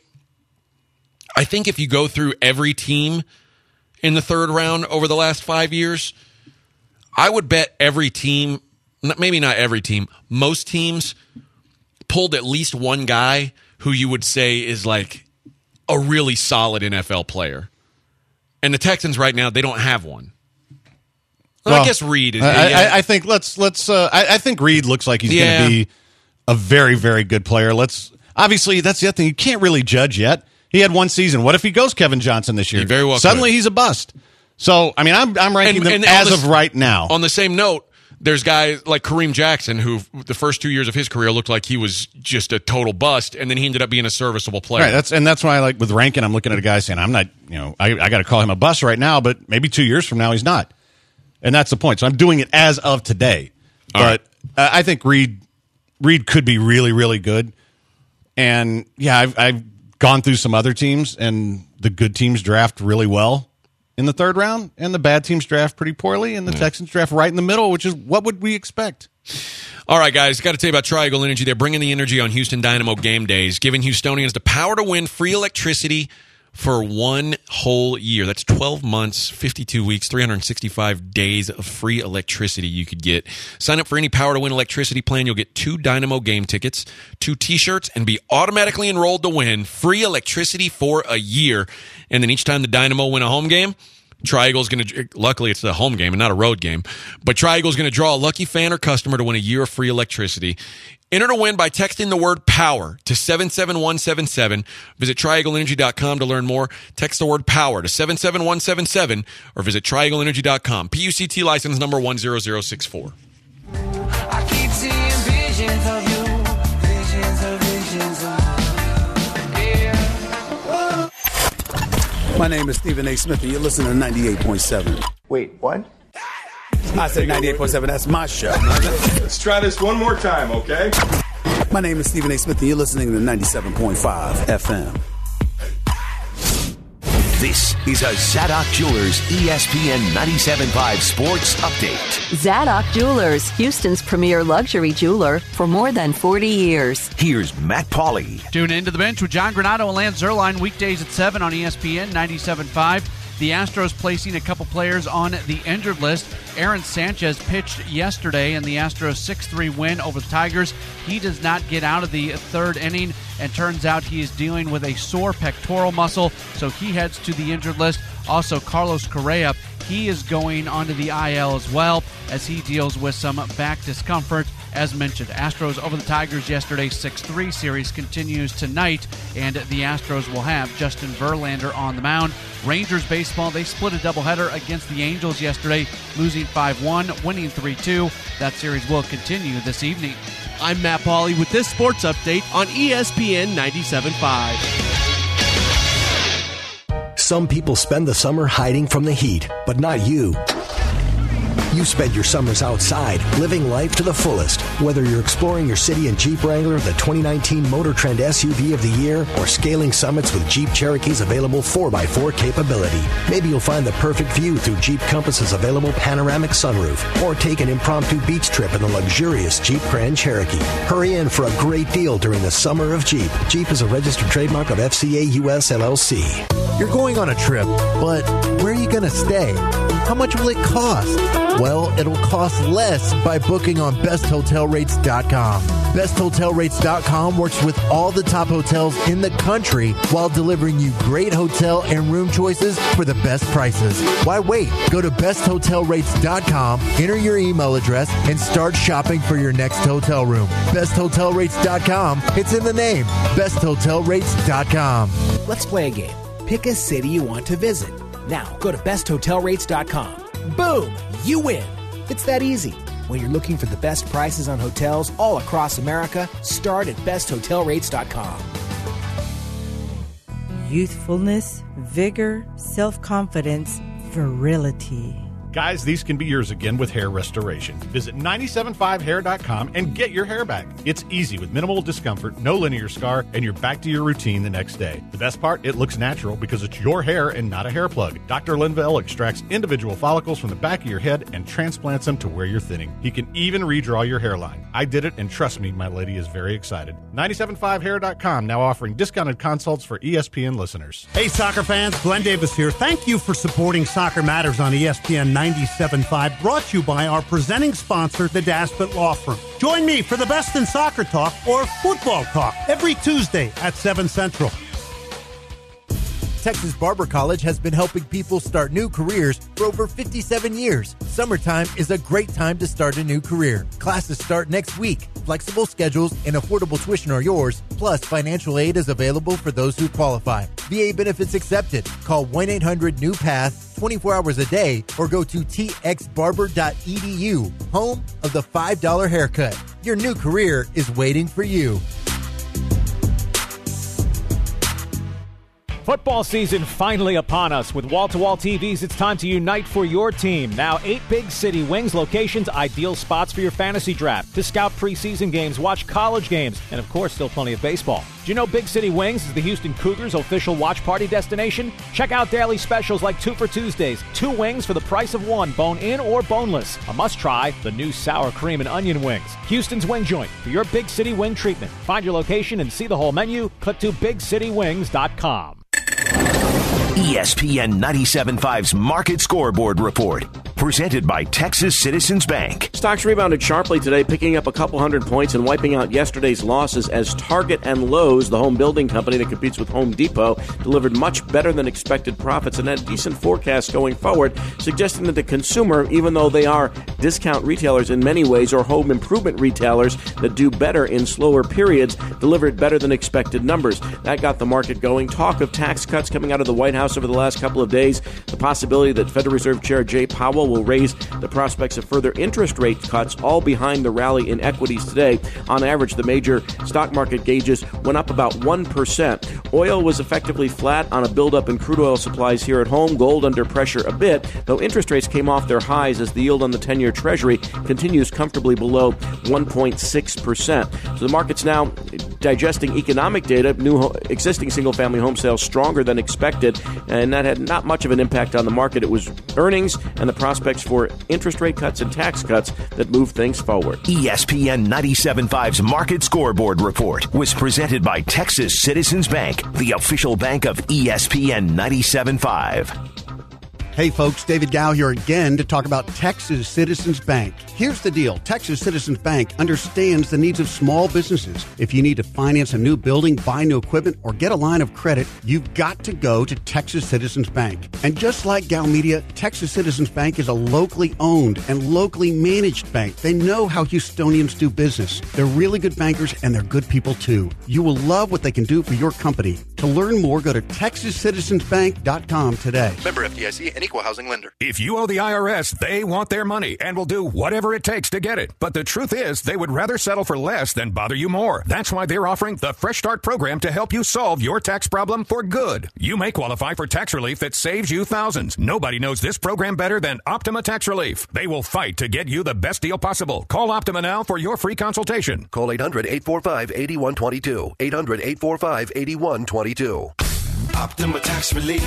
I think if you go through every team in the third round over the last five years, I would bet every team, maybe not every team, most teams pulled at least one guy who you would say is like a really solid N F L player. And the Texans right now, they don't have one. Well, Well, I guess Reed is. I, yeah. I, I think let's let's. Uh, I, I think Reed looks like he's Yeah. going to be a very very good player. Let's obviously, that's the other thing. You can't really judge yet. He had one season. What if he goes Kevin Johnson this year? He very well Suddenly could. he's a bust. So, I mean, I'm I'm ranking And- them and as on of the- right now. On the same note, there's guys like Kareem Jackson, who the first two years of his career looked like he was just a total bust, and then he ended up being a serviceable player. Right, that's and that's why, like with ranking, I'm looking at a guy saying, I'm not, you know, I, I got to call him a bust right now, but maybe two years from now he's not. And that's the point. So I'm doing it as of today. All but uh, I think Reed Reed could be really, really good. And yeah, I've, I've gone through some other teams, and the good teams draft really well in the third round, and the bad teams draft pretty poorly, and the Yeah. Texans draft right in the middle, which is what would we expect? All right, guys, got to tell you about Tri-Eagle Energy. They're bringing the energy on Houston Dynamo game days, giving Houstonians the power to win free electricity for one whole year. That's twelve months, fifty-two weeks, three hundred sixty-five days of free electricity you could get. Sign up for any Power to Win electricity plan. You'll get two Dynamo game tickets, two T-shirts, and be automatically enrolled to win free electricity for a year. And then each time the Dynamo win a home game, Tri-Eagle's going to, luckily it's a home game and not a road game, but Tri-Eagle's going to draw a lucky fan or customer to win a year of free electricity. Enter to win by texting the word POWER to seven seven one seven seven. Visit tri eagle energy dot com to learn more. Text the word POWER to seven seven one seven seven or visit tri eagle energy dot com. P U C T license number one zero zero six four. I keep seeing visions of you, visions of visions of yeah. My name is Stephen A. Smith, and you're listening to ninety-eight point seven. Wait, what? I said ninety-eight point seven. That's my show. Let's try this one more time, okay? My name is Stephen A. Smith, and you're listening to ninety-seven point five F M. This is a Zadok Jewelers E S P N ninety-seven point five Sports Update. Zadok Jewelers, Houston's premier luxury jeweler for more than forty years. Here's Matt Pauley. Tune into the bench with John Granado and Lance Zerline weekdays at seven on E S P N ninety-seven point five. The Astros placing a couple players on the injured list. Aaron Sanchez pitched yesterday in the Astros six three win over the Tigers. He does not get out of the third inning, and turns out he is dealing with a sore pectoral muscle, so he heads to the injured list. Also, Carlos Correa, he is going onto the I L as well as he deals with some back discomfort. As mentioned, Astros over the Tigers yesterday, six three series continues tonight, and the Astros will have Justin Verlander on the mound. Rangers baseball, they split a doubleheader against the Angels yesterday, losing five one, winning three two. That series will continue this evening. I'm Matt Pauley with this sports update on E S P N ninety-seven point five. Some people spend the summer hiding from the heat, but not you. You spend your summers outside, living life to the fullest. Whether you're exploring your city in Jeep Wrangler, the twenty nineteen Motor Trend S U V of the year, or scaling summits with Jeep Cherokee's available four by four capability. Maybe you'll find the perfect view through Jeep Compass's available panoramic sunroof, or take an impromptu beach trip in the luxurious Jeep Grand Cherokee. Hurry in for a great deal during the summer of Jeep. Jeep is a registered trademark of F C A U S L L C. You're going on a trip, but where are you going to stay? How much will it cost? Well, it'll cost less by booking on best hotel rates dot com. best hotel rates dot com works with all the top hotels in the country while delivering you great hotel and room choices for the best prices. Why wait? Go to best hotel rates dot com, enter your email address, and start shopping for your next hotel room. best hotel rates dot com. It's in the name. best hotel rates dot com. Let's play a game. Pick a city you want to visit. Now, go to best hotel rates dot com. Boom! You win! It's that easy. When you're looking for the best prices on hotels all across America, start at best hotel rates dot com. Youthfulness, vigor, self-confidence, virility. Guys, these can be yours again with hair restoration. Visit nine seven five hair dot com and get your hair back. It's easy with minimal discomfort, no linear scar, and you're back to your routine the next day. The best part, it looks natural because it's your hair and not a hair plug. Doctor Linville extracts individual follicles from the back of your head and transplants them to where you're thinning. He can even redraw your hairline. I did it, and trust me, my lady is very excited. nine seven five hair dot com now offering discounted consults for E S P N listeners. Hey, soccer fans, Glenn Davis here. Thank you for supporting Soccer Matters on E S P N ninety-seven point five, brought to you by our presenting sponsor, the Daspit Law Firm. Join me for the best in soccer talk or football talk every Tuesday at seven Central. Texas Barber College has been helping people start new careers for over fifty-seven years. Summertime is a great time to start a new career. Classes start next week. Flexible schedules and affordable tuition are yours, plus financial aid is available for those who qualify. V A benefits accepted. Call one eight hundred new path twenty-four hours a day or go to t x barber dot e d u, home of the five dollar haircut. Your new career is waiting for you. Football season finally upon us. With wall-to-wall T Vs, it's time to unite for your team. Now, eight Big City Wings locations, ideal spots for your fantasy draft. To scout preseason games, watch college games, and of course, still plenty of baseball. Do you know Big City Wings is the Houston Cougars' official watch party destination? Check out daily specials like two for Tuesdays. Two wings for the price of one, bone-in or boneless. A must-try, the new sour cream and onion wings. Houston's Wing Joint for your Big City Wing treatment. Find your location and see the whole menu. Click to big city wings dot com. E S P N ninety-seven point five's Market Scoreboard Report, presented by Texas Citizens Bank. Stocks rebounded sharply today, picking up a couple hundred points and wiping out yesterday's losses as Target and Lowe's, the home building company that competes with Home Depot, delivered much better than expected profits and had decent forecasts going forward, suggesting that the consumer, even though they are discount retailers in many ways or home improvement retailers that do better in slower periods, delivered better than expected numbers. That got the market going. Talk of tax cuts coming out of the White House over the last couple of days, the possibility that Federal Reserve Chair Jay Powell will raise the prospects of further interest rate cuts, all behind the rally in equities today. On average, the major stock market gauges went up about one percent. Oil was effectively flat on a buildup in crude oil supplies here at home. Gold under pressure a bit, though interest rates came off their highs as the yield on the ten-year Treasury continues comfortably below one point six percent. So the market's now digesting economic data. New ho- existing single-family home sales stronger than expected, and that had not much of an impact on the market. It was earnings and the prospects for interest rate cuts and tax cuts that moved things forward. E S P N ninety-seven point five's Market Scoreboard Report was presented by Texas Citizens Bank, the official bank of E S P N ninety-seven point five. Hey folks, David Gow here again to talk about Texas Citizens Bank. Here's the deal. Texas Citizens Bank understands the needs of small businesses. If you need to finance a new building, buy new equipment, or get a line of credit, you've got to go to Texas Citizens Bank. And just like Gow Media, Texas Citizens Bank is a locally owned and locally managed bank. They know how Houstonians do business. They're really good bankers, and they're good people too. You will love what they can do for your company. To learn more, go to texas citizens bank dot com today. Member F D I C and equal housing lender. If you owe the I R S, they want their money and will do whatever it takes to get it. But the truth is, they would rather settle for less than bother you more. That's why they're offering the Fresh Start program to help you solve your tax problem for good. You may qualify for tax relief that saves you thousands. Nobody knows this program better than Optima Tax Relief. They will fight to get you the best deal possible. Call Optima now for your free consultation. Call eight hundred, eight four five, eight one two two. eight hundred, eight four five, eight one two two. Optima Tax Relief.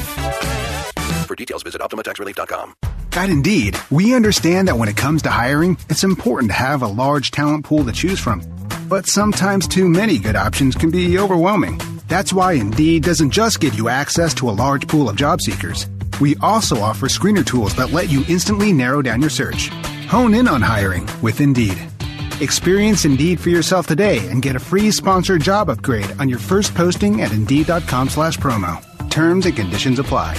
For details, visit optima tax relief dot com. At Indeed, we understand that when it comes to hiring, it's important to have a large talent pool to choose from. But sometimes too many good options can be overwhelming. That's why Indeed doesn't just give you access to a large pool of job seekers. We also offer screener tools that let you instantly narrow down your search. Hone in on hiring with Indeed. Experience Indeed for yourself today and get a free sponsored job upgrade on your first posting at Indeed.com slash promo. Terms and conditions apply.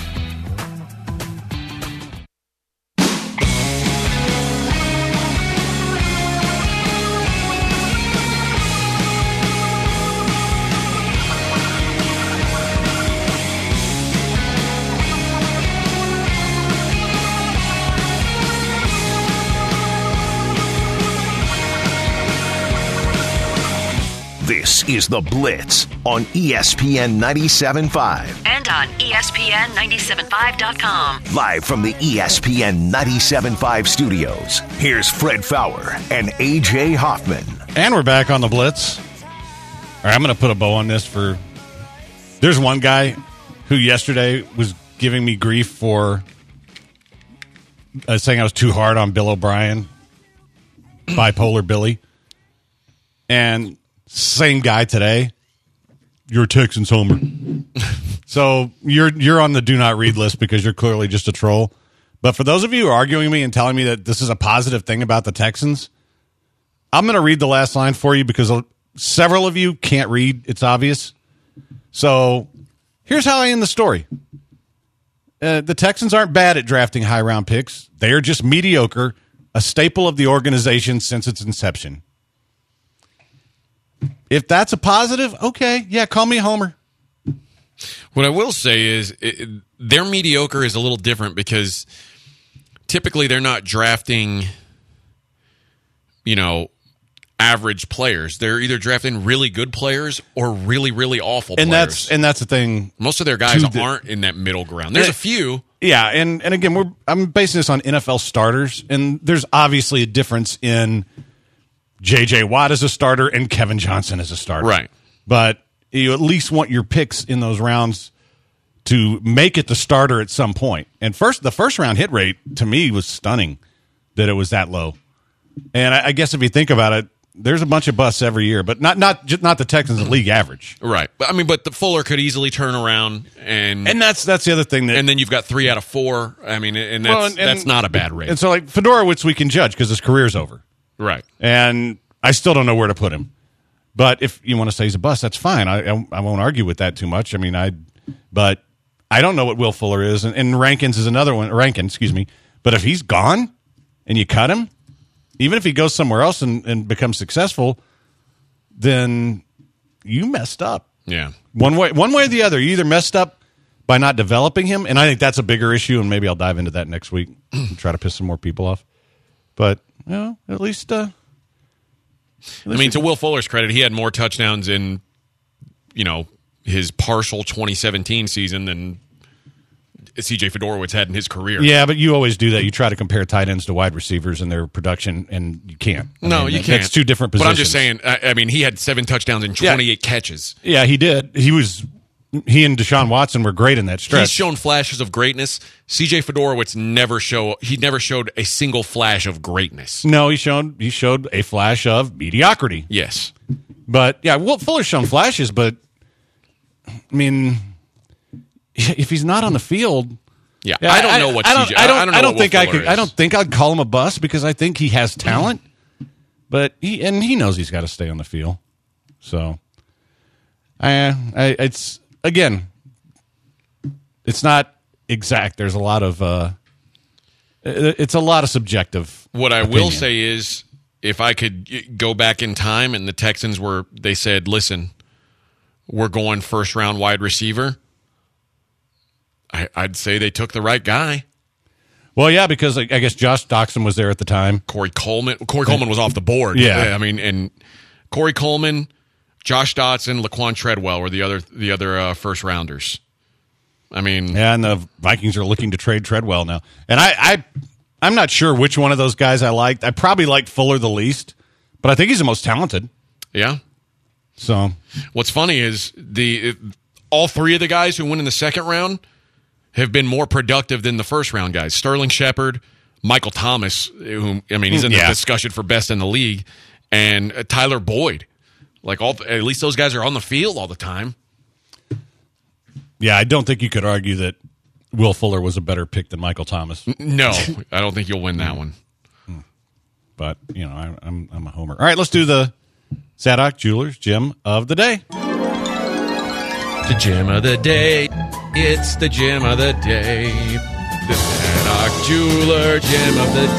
This is The Blitz on E S P N ninety-seven point five. And on E S P N ninety-seven point five dot com. Live from the E S P N ninety-seven point five studios, here's Fred Fowler and A J Hoffman. And we're back on The Blitz. All right, I'm going to put a bow on this for... There's one guy who yesterday was giving me grief for uh, saying I was too hard on Bill O'Brien, bipolar Billy. And same guy today, you're a Texans homer. So you're you're on the do not read list because you're clearly just a troll. But for those of you who are arguing with me and telling me that this is a positive thing about the Texans, I'm going to read the last line for you because several of you can't read. It's obvious. So here's how I end the story. uh, the Texans aren't bad at drafting high-round picks. They are just mediocre, a staple of the organization since its inception. If that's a positive, okay, yeah, call me a homer. What I will say is it, their mediocre is a little different because typically they're not drafting, you know, average players. They're either drafting really good players or really, really awful and players. That's, and that's the thing. Most of their guys the, aren't in that middle ground. There's yeah, a few. Yeah, and, and again, we're I'm basing this on N F L starters, and there's obviously a difference in J J. Watt as a starter and Kevin Johnson as a starter. Right. But you at least want your picks in those rounds to make it the starter at some point. And first, the first round hit rate, to me, was stunning that it was that low. And I, I guess if you think about it, there's a bunch of busts every year, but not not not the Texans, the league average. Right. I mean, but the Fuller could easily turn around, and and that's that's the other thing. That, and then you've got three out of four. I mean, and that's, well, and, and, that's not a bad rate. And so, like, Fedorowicz, we can judge because his career's over. Right. And I still don't know where to put him. But if you want to say he's a bust, that's fine. I, I, I won't argue with that too much. I mean, I, but I don't know what Will Fuller is, and, and Rankins is another one. Rankin, excuse me. But if he's gone and you cut him, even if he goes somewhere else and, and becomes successful, then you messed up. Yeah. One way, one way or the other. You either messed up by not developing him, and I think that's a bigger issue, and maybe I'll dive into that next week and try to piss some more people off. But, you know, at least... Uh, I mean, to Will Fuller's credit, he had more touchdowns in, you know, his partial twenty seventeen season than C J. Fedorowicz had in his career. Yeah, but you always do that. You try to compare tight ends to wide receivers and their production, and you can't. I no, mean, you can't. It's two different positions. But I'm just saying, I, I mean, he had seven touchdowns and twenty-eight yeah. catches. Yeah, he did. He was... He and Deshaun Watson were great in that stretch. He's shown flashes of greatness. C J. Fedorowicz never show. He never showed a single flash of greatness. No, he showed he showed a flash of mediocrity. Yes, but yeah, Will Fuller's shown flashes. But I mean, if he's not on the field, yeah, yeah I don't know what I don't. C J, I don't. I don't, I don't think I could. Is. I don't think I'd call him a bust because I think he has talent. But he and he knows he's got to stay on the field. So, I, I it's. Again, it's not exact. There's a lot of uh, it's a lot of subjective. What I opinion. will say is, if I could go back in time and the Texans were, they said, "Listen, we're going first round wide receiver," I, I'd say they took the right guy. Well, yeah, because I guess Josh Doxson was there at the time. Corey Coleman. Corey Coleman was off the board. Yeah, I mean, and Corey Coleman. Josh Dotson, Laquan Treadwell were the other the other uh, first rounders. I mean, yeah, and the Vikings are looking to trade Treadwell now. And I, I, I'm not sure which one of those guys I liked. I probably liked Fuller the least, but I think he's the most talented. Yeah. So what's funny is the all three of the guys who went in the second round have been more productive than the first round guys. Sterling Shepard, Michael Thomas, who I mean, he's in the yeah. discussion for best in the league, and uh, Tyler Boyd. Like all, at least those guys are on the field all the time. Yeah, I don't think you could argue that Will Fuller was a better pick than Michael Thomas. No, I don't think you'll win that one. But you know, I, I'm I'm a homer. All right, let's do the Zadok Jewelers Gem of the Day. The gem of the day. It's the gem of the day. The Zadok Jeweler Gem of the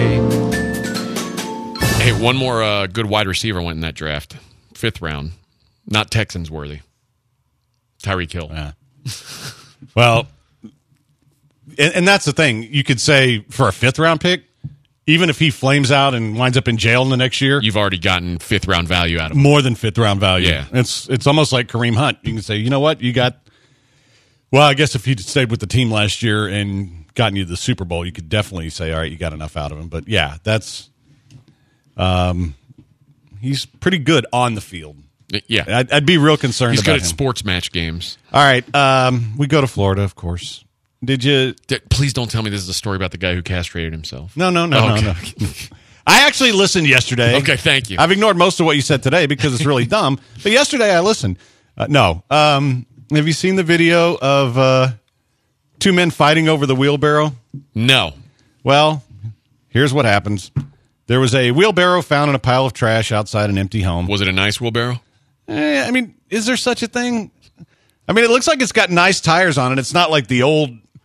day. Hey, one more uh, good wide receiver went in that draft. Fifth round. Not Texans worthy. Tyreek Hill. Yeah. Well, and, and that's the thing. You could say for a fifth round pick, even if he flames out and winds up in jail in the next year, you've already gotten fifth round value out of him. More than fifth round value. Yeah. It's it's almost like Kareem Hunt. You can say, you know what, you got. Well, I guess if he'd stayed with the team last year and gotten you to the Super Bowl, you could definitely say, all right, you got enough out of him. But yeah, that's. Um, he's pretty good on the field. Yeah, I'd, I'd be real concerned. He's about good at him. sports match games. All right, um, we go to Florida, of course. Did you? D- please don't tell me this is a story about the guy who castrated himself. No, no, no, oh, no, okay. no. I actually listened yesterday. Okay, thank you. I've ignored most of what you said today because it's really dumb. But yesterday I listened. Uh, no, um, have you seen the video of uh, two men fighting over the wheelbarrow? No. Well, here's what happens. There was a wheelbarrow found in a pile of trash outside an empty home. Was it a nice wheelbarrow? Eh, I mean, is there such a thing? I mean, it looks like it's got nice tires on it. It's not like the old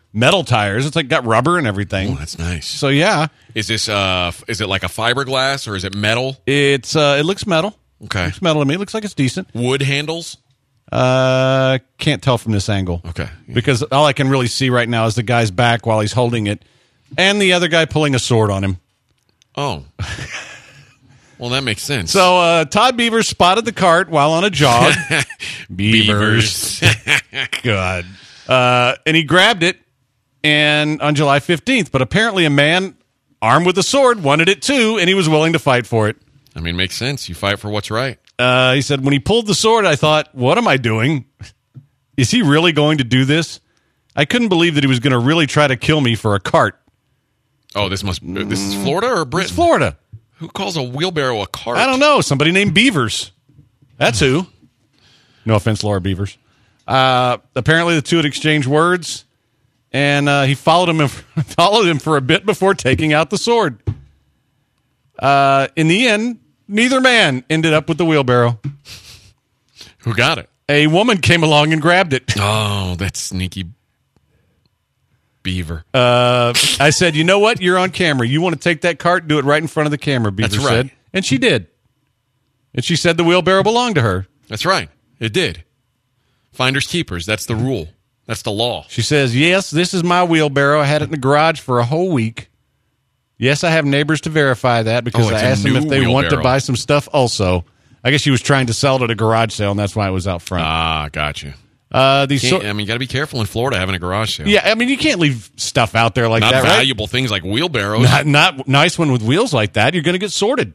metal tires. It's like got rubber and everything. Oh, that's nice. So yeah, is this uh is it like a fiberglass or is it metal? It's uh it looks metal. Okay, it looks metal to me. It looks like it's decent. Wood handles. Uh, can't tell from this angle. Okay, because all I can really see right now is the guy's back while he's holding it, and the other guy pulling a sword on him. Oh. Well, that makes sense. So uh, Todd Beavers spotted the cart while on a jog. Beavers. God. Uh, and he grabbed it and on July fifteenth. But apparently a man armed with a sword wanted it too, and he was willing to fight for it. I mean, makes sense. You fight for what's right. Uh, he said, when he pulled the sword, I thought, what am I doing? Is he really going to do this? I couldn't believe that he was going to really try to kill me for a cart. Oh, this must this is Florida or Britain? It's Florida. Who calls a wheelbarrow a cart? I don't know. Somebody named Beavers. That's who. No offense, Laura Beavers. Uh, apparently, the two had exchanged words, and uh, he followed him followed him for a bit before taking out the sword. Uh, in the end, neither man ended up with the wheelbarrow. Who got it? A woman came along and grabbed it. Oh, that's sneaky. Beaver. Uh, I said, you know what? You're on camera. You want to take that cart? Do it right in front of the camera, Beaver That's right. said. And she did. And she said the wheelbarrow belonged to her. That's right. It did. Finders keepers. That's the rule. That's the law. She says, yes, this is my wheelbarrow. I had it in the garage for a whole week. Yes, I have neighbors to verify that because Oh, it's I a asked them new if they want to wheelbarrow. buy some stuff also. I guess she was trying to sell it at a garage sale, and that's why it was out front. Ah, gotcha. Uh, these Can't- so- I mean, you got to be careful in Florida having a garage sale. yeah, I mean, you can't leave stuff out there like Not that, right? valuable things like wheelbarrows. Not, not nice one with wheels like that. You're going to get sorted.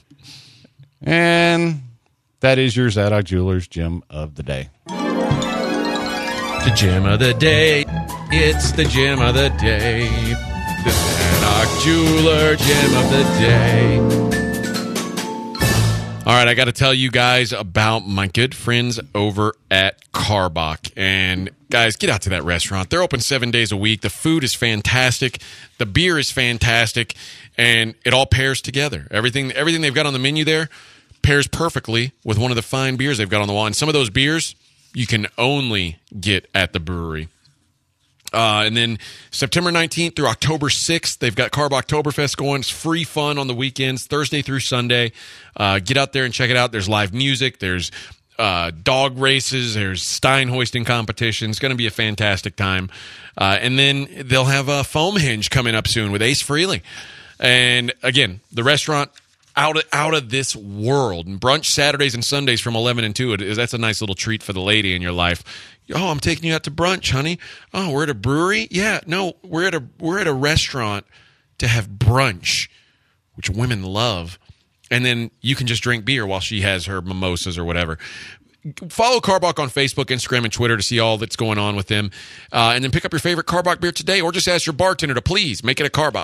And that is your Zadok Jewelers Gem of the Day. The gem of the day. It's the gem of the day. The Zadok Jeweler Gem of the Day. All right, I got to tell you guys about my good friends over at Carbach. And guys, get out to that restaurant. They're open seven days a week. The food is fantastic. The beer is fantastic. And it all pairs together. Everything, everything they've got on the menu there pairs perfectly with one of the fine beers they've got on the wall. And some of those beers you can only get at the brewery. Uh, and then September nineteenth through October sixth, they've got Carb Oktoberfest going. It's free fun on the weekends, Thursday through Sunday. Uh, get out there and check it out. There's live music. There's uh, dog races. There's Stein hoisting competition. It's going to be a fantastic time. Uh, and then they'll have a foam hinge coming up soon with Ace Frehley. And again, the restaurant out of, out of this world. And brunch Saturdays and Sundays from eleven and two. It is, that's a nice little treat for the lady in your life. Oh, I'm taking you out to brunch, honey. Oh, we're at a brewery? Yeah, no, we're at a we're at a restaurant to have brunch, which women love. And then you can just drink beer while she has her mimosas or whatever. Follow Carbach on Facebook, Instagram, and Twitter to see all that's going on with them. Uh, and then pick up your favorite Carbach beer today, or just ask your bartender to please make it a Carbach.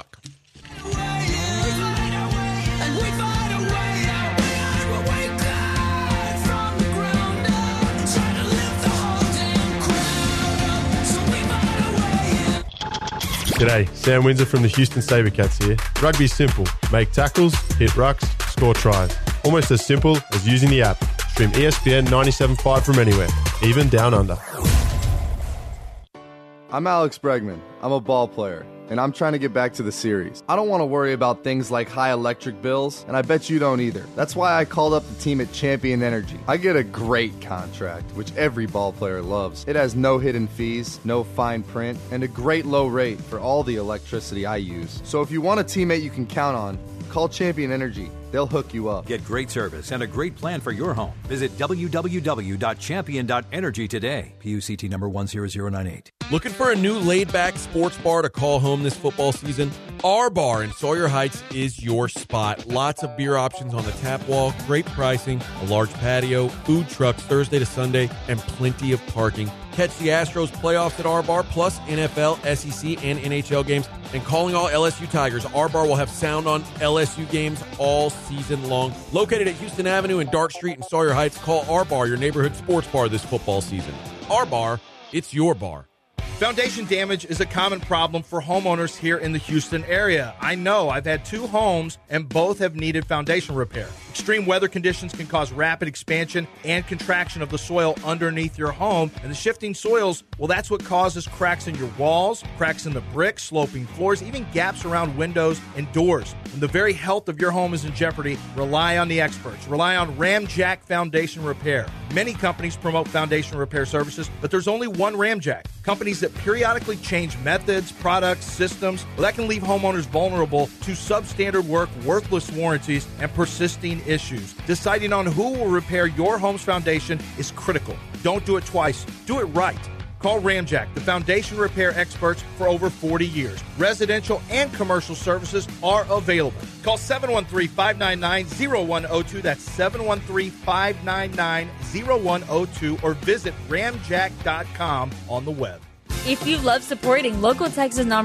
G'day, Sam Windsor from the Houston Sabercats here. Rugby's simple. Make tackles, hit rucks, score tries. Almost as simple as using the app. Stream E S P N ninety-seven point five from anywhere, even down under. I'm Alex Bregman. I'm a ball player, and I'm trying to get back to the series. I don't want to worry about things like high electric bills, and I bet you don't either. That's why I called up the team at Champion Energy. I get a great contract, which every ball player loves. It has no hidden fees, no fine print, and a great low rate for all the electricity I use. So if you want a teammate you can count on, call Champion Energy. They'll hook you up. Get great service and a great plan for your home. Visit w w w dot champion dot energy today. P U C T number one zero zero nine eight. Looking for a new laid-back sports bar to call home this football season? Our Bar in Sawyer Heights is your spot. Lots of beer options on the tap wall, great pricing, a large patio, food trucks Thursday to Sunday, and plenty of parking. Catch the Astros playoffs at our Bar, plus N F L, S E C, and N H L games. And calling all L S U Tigers, our Bar will have sound on L S U games all season long. Located at Houston Avenue and Dark Street in Sawyer Heights, call our Bar, your neighborhood sports bar this football season. Our Bar, it's your bar. Foundation damage is a common problem for homeowners here in the Houston area. I know. I've had two homes, and both have needed foundation repair. Extreme weather conditions can cause rapid expansion and contraction of the soil underneath your home, and the shifting soils, well, that's what causes cracks in your walls, cracks in the bricks, sloping floors, even gaps around windows and doors. When the very health of your home is in jeopardy, rely on the experts. Rely on Ramjack Foundation Repair. Many companies promote foundation repair services, but there's only one Ramjack. Companies that periodically change methods, products, systems, well, that can leave homeowners vulnerable to substandard work, worthless warranties, and persisting issues. Deciding on who will repair your home's foundation is critical. Don't do it twice. Do it right. Call Ramjack, the foundation repair experts for over forty years. Residential and commercial services are available. Call seven one three, five nine nine, zero one zero two. That's seven one three, five nine nine, zero one zero two, or visit ramjack dot com on the web. If you love supporting local Texas non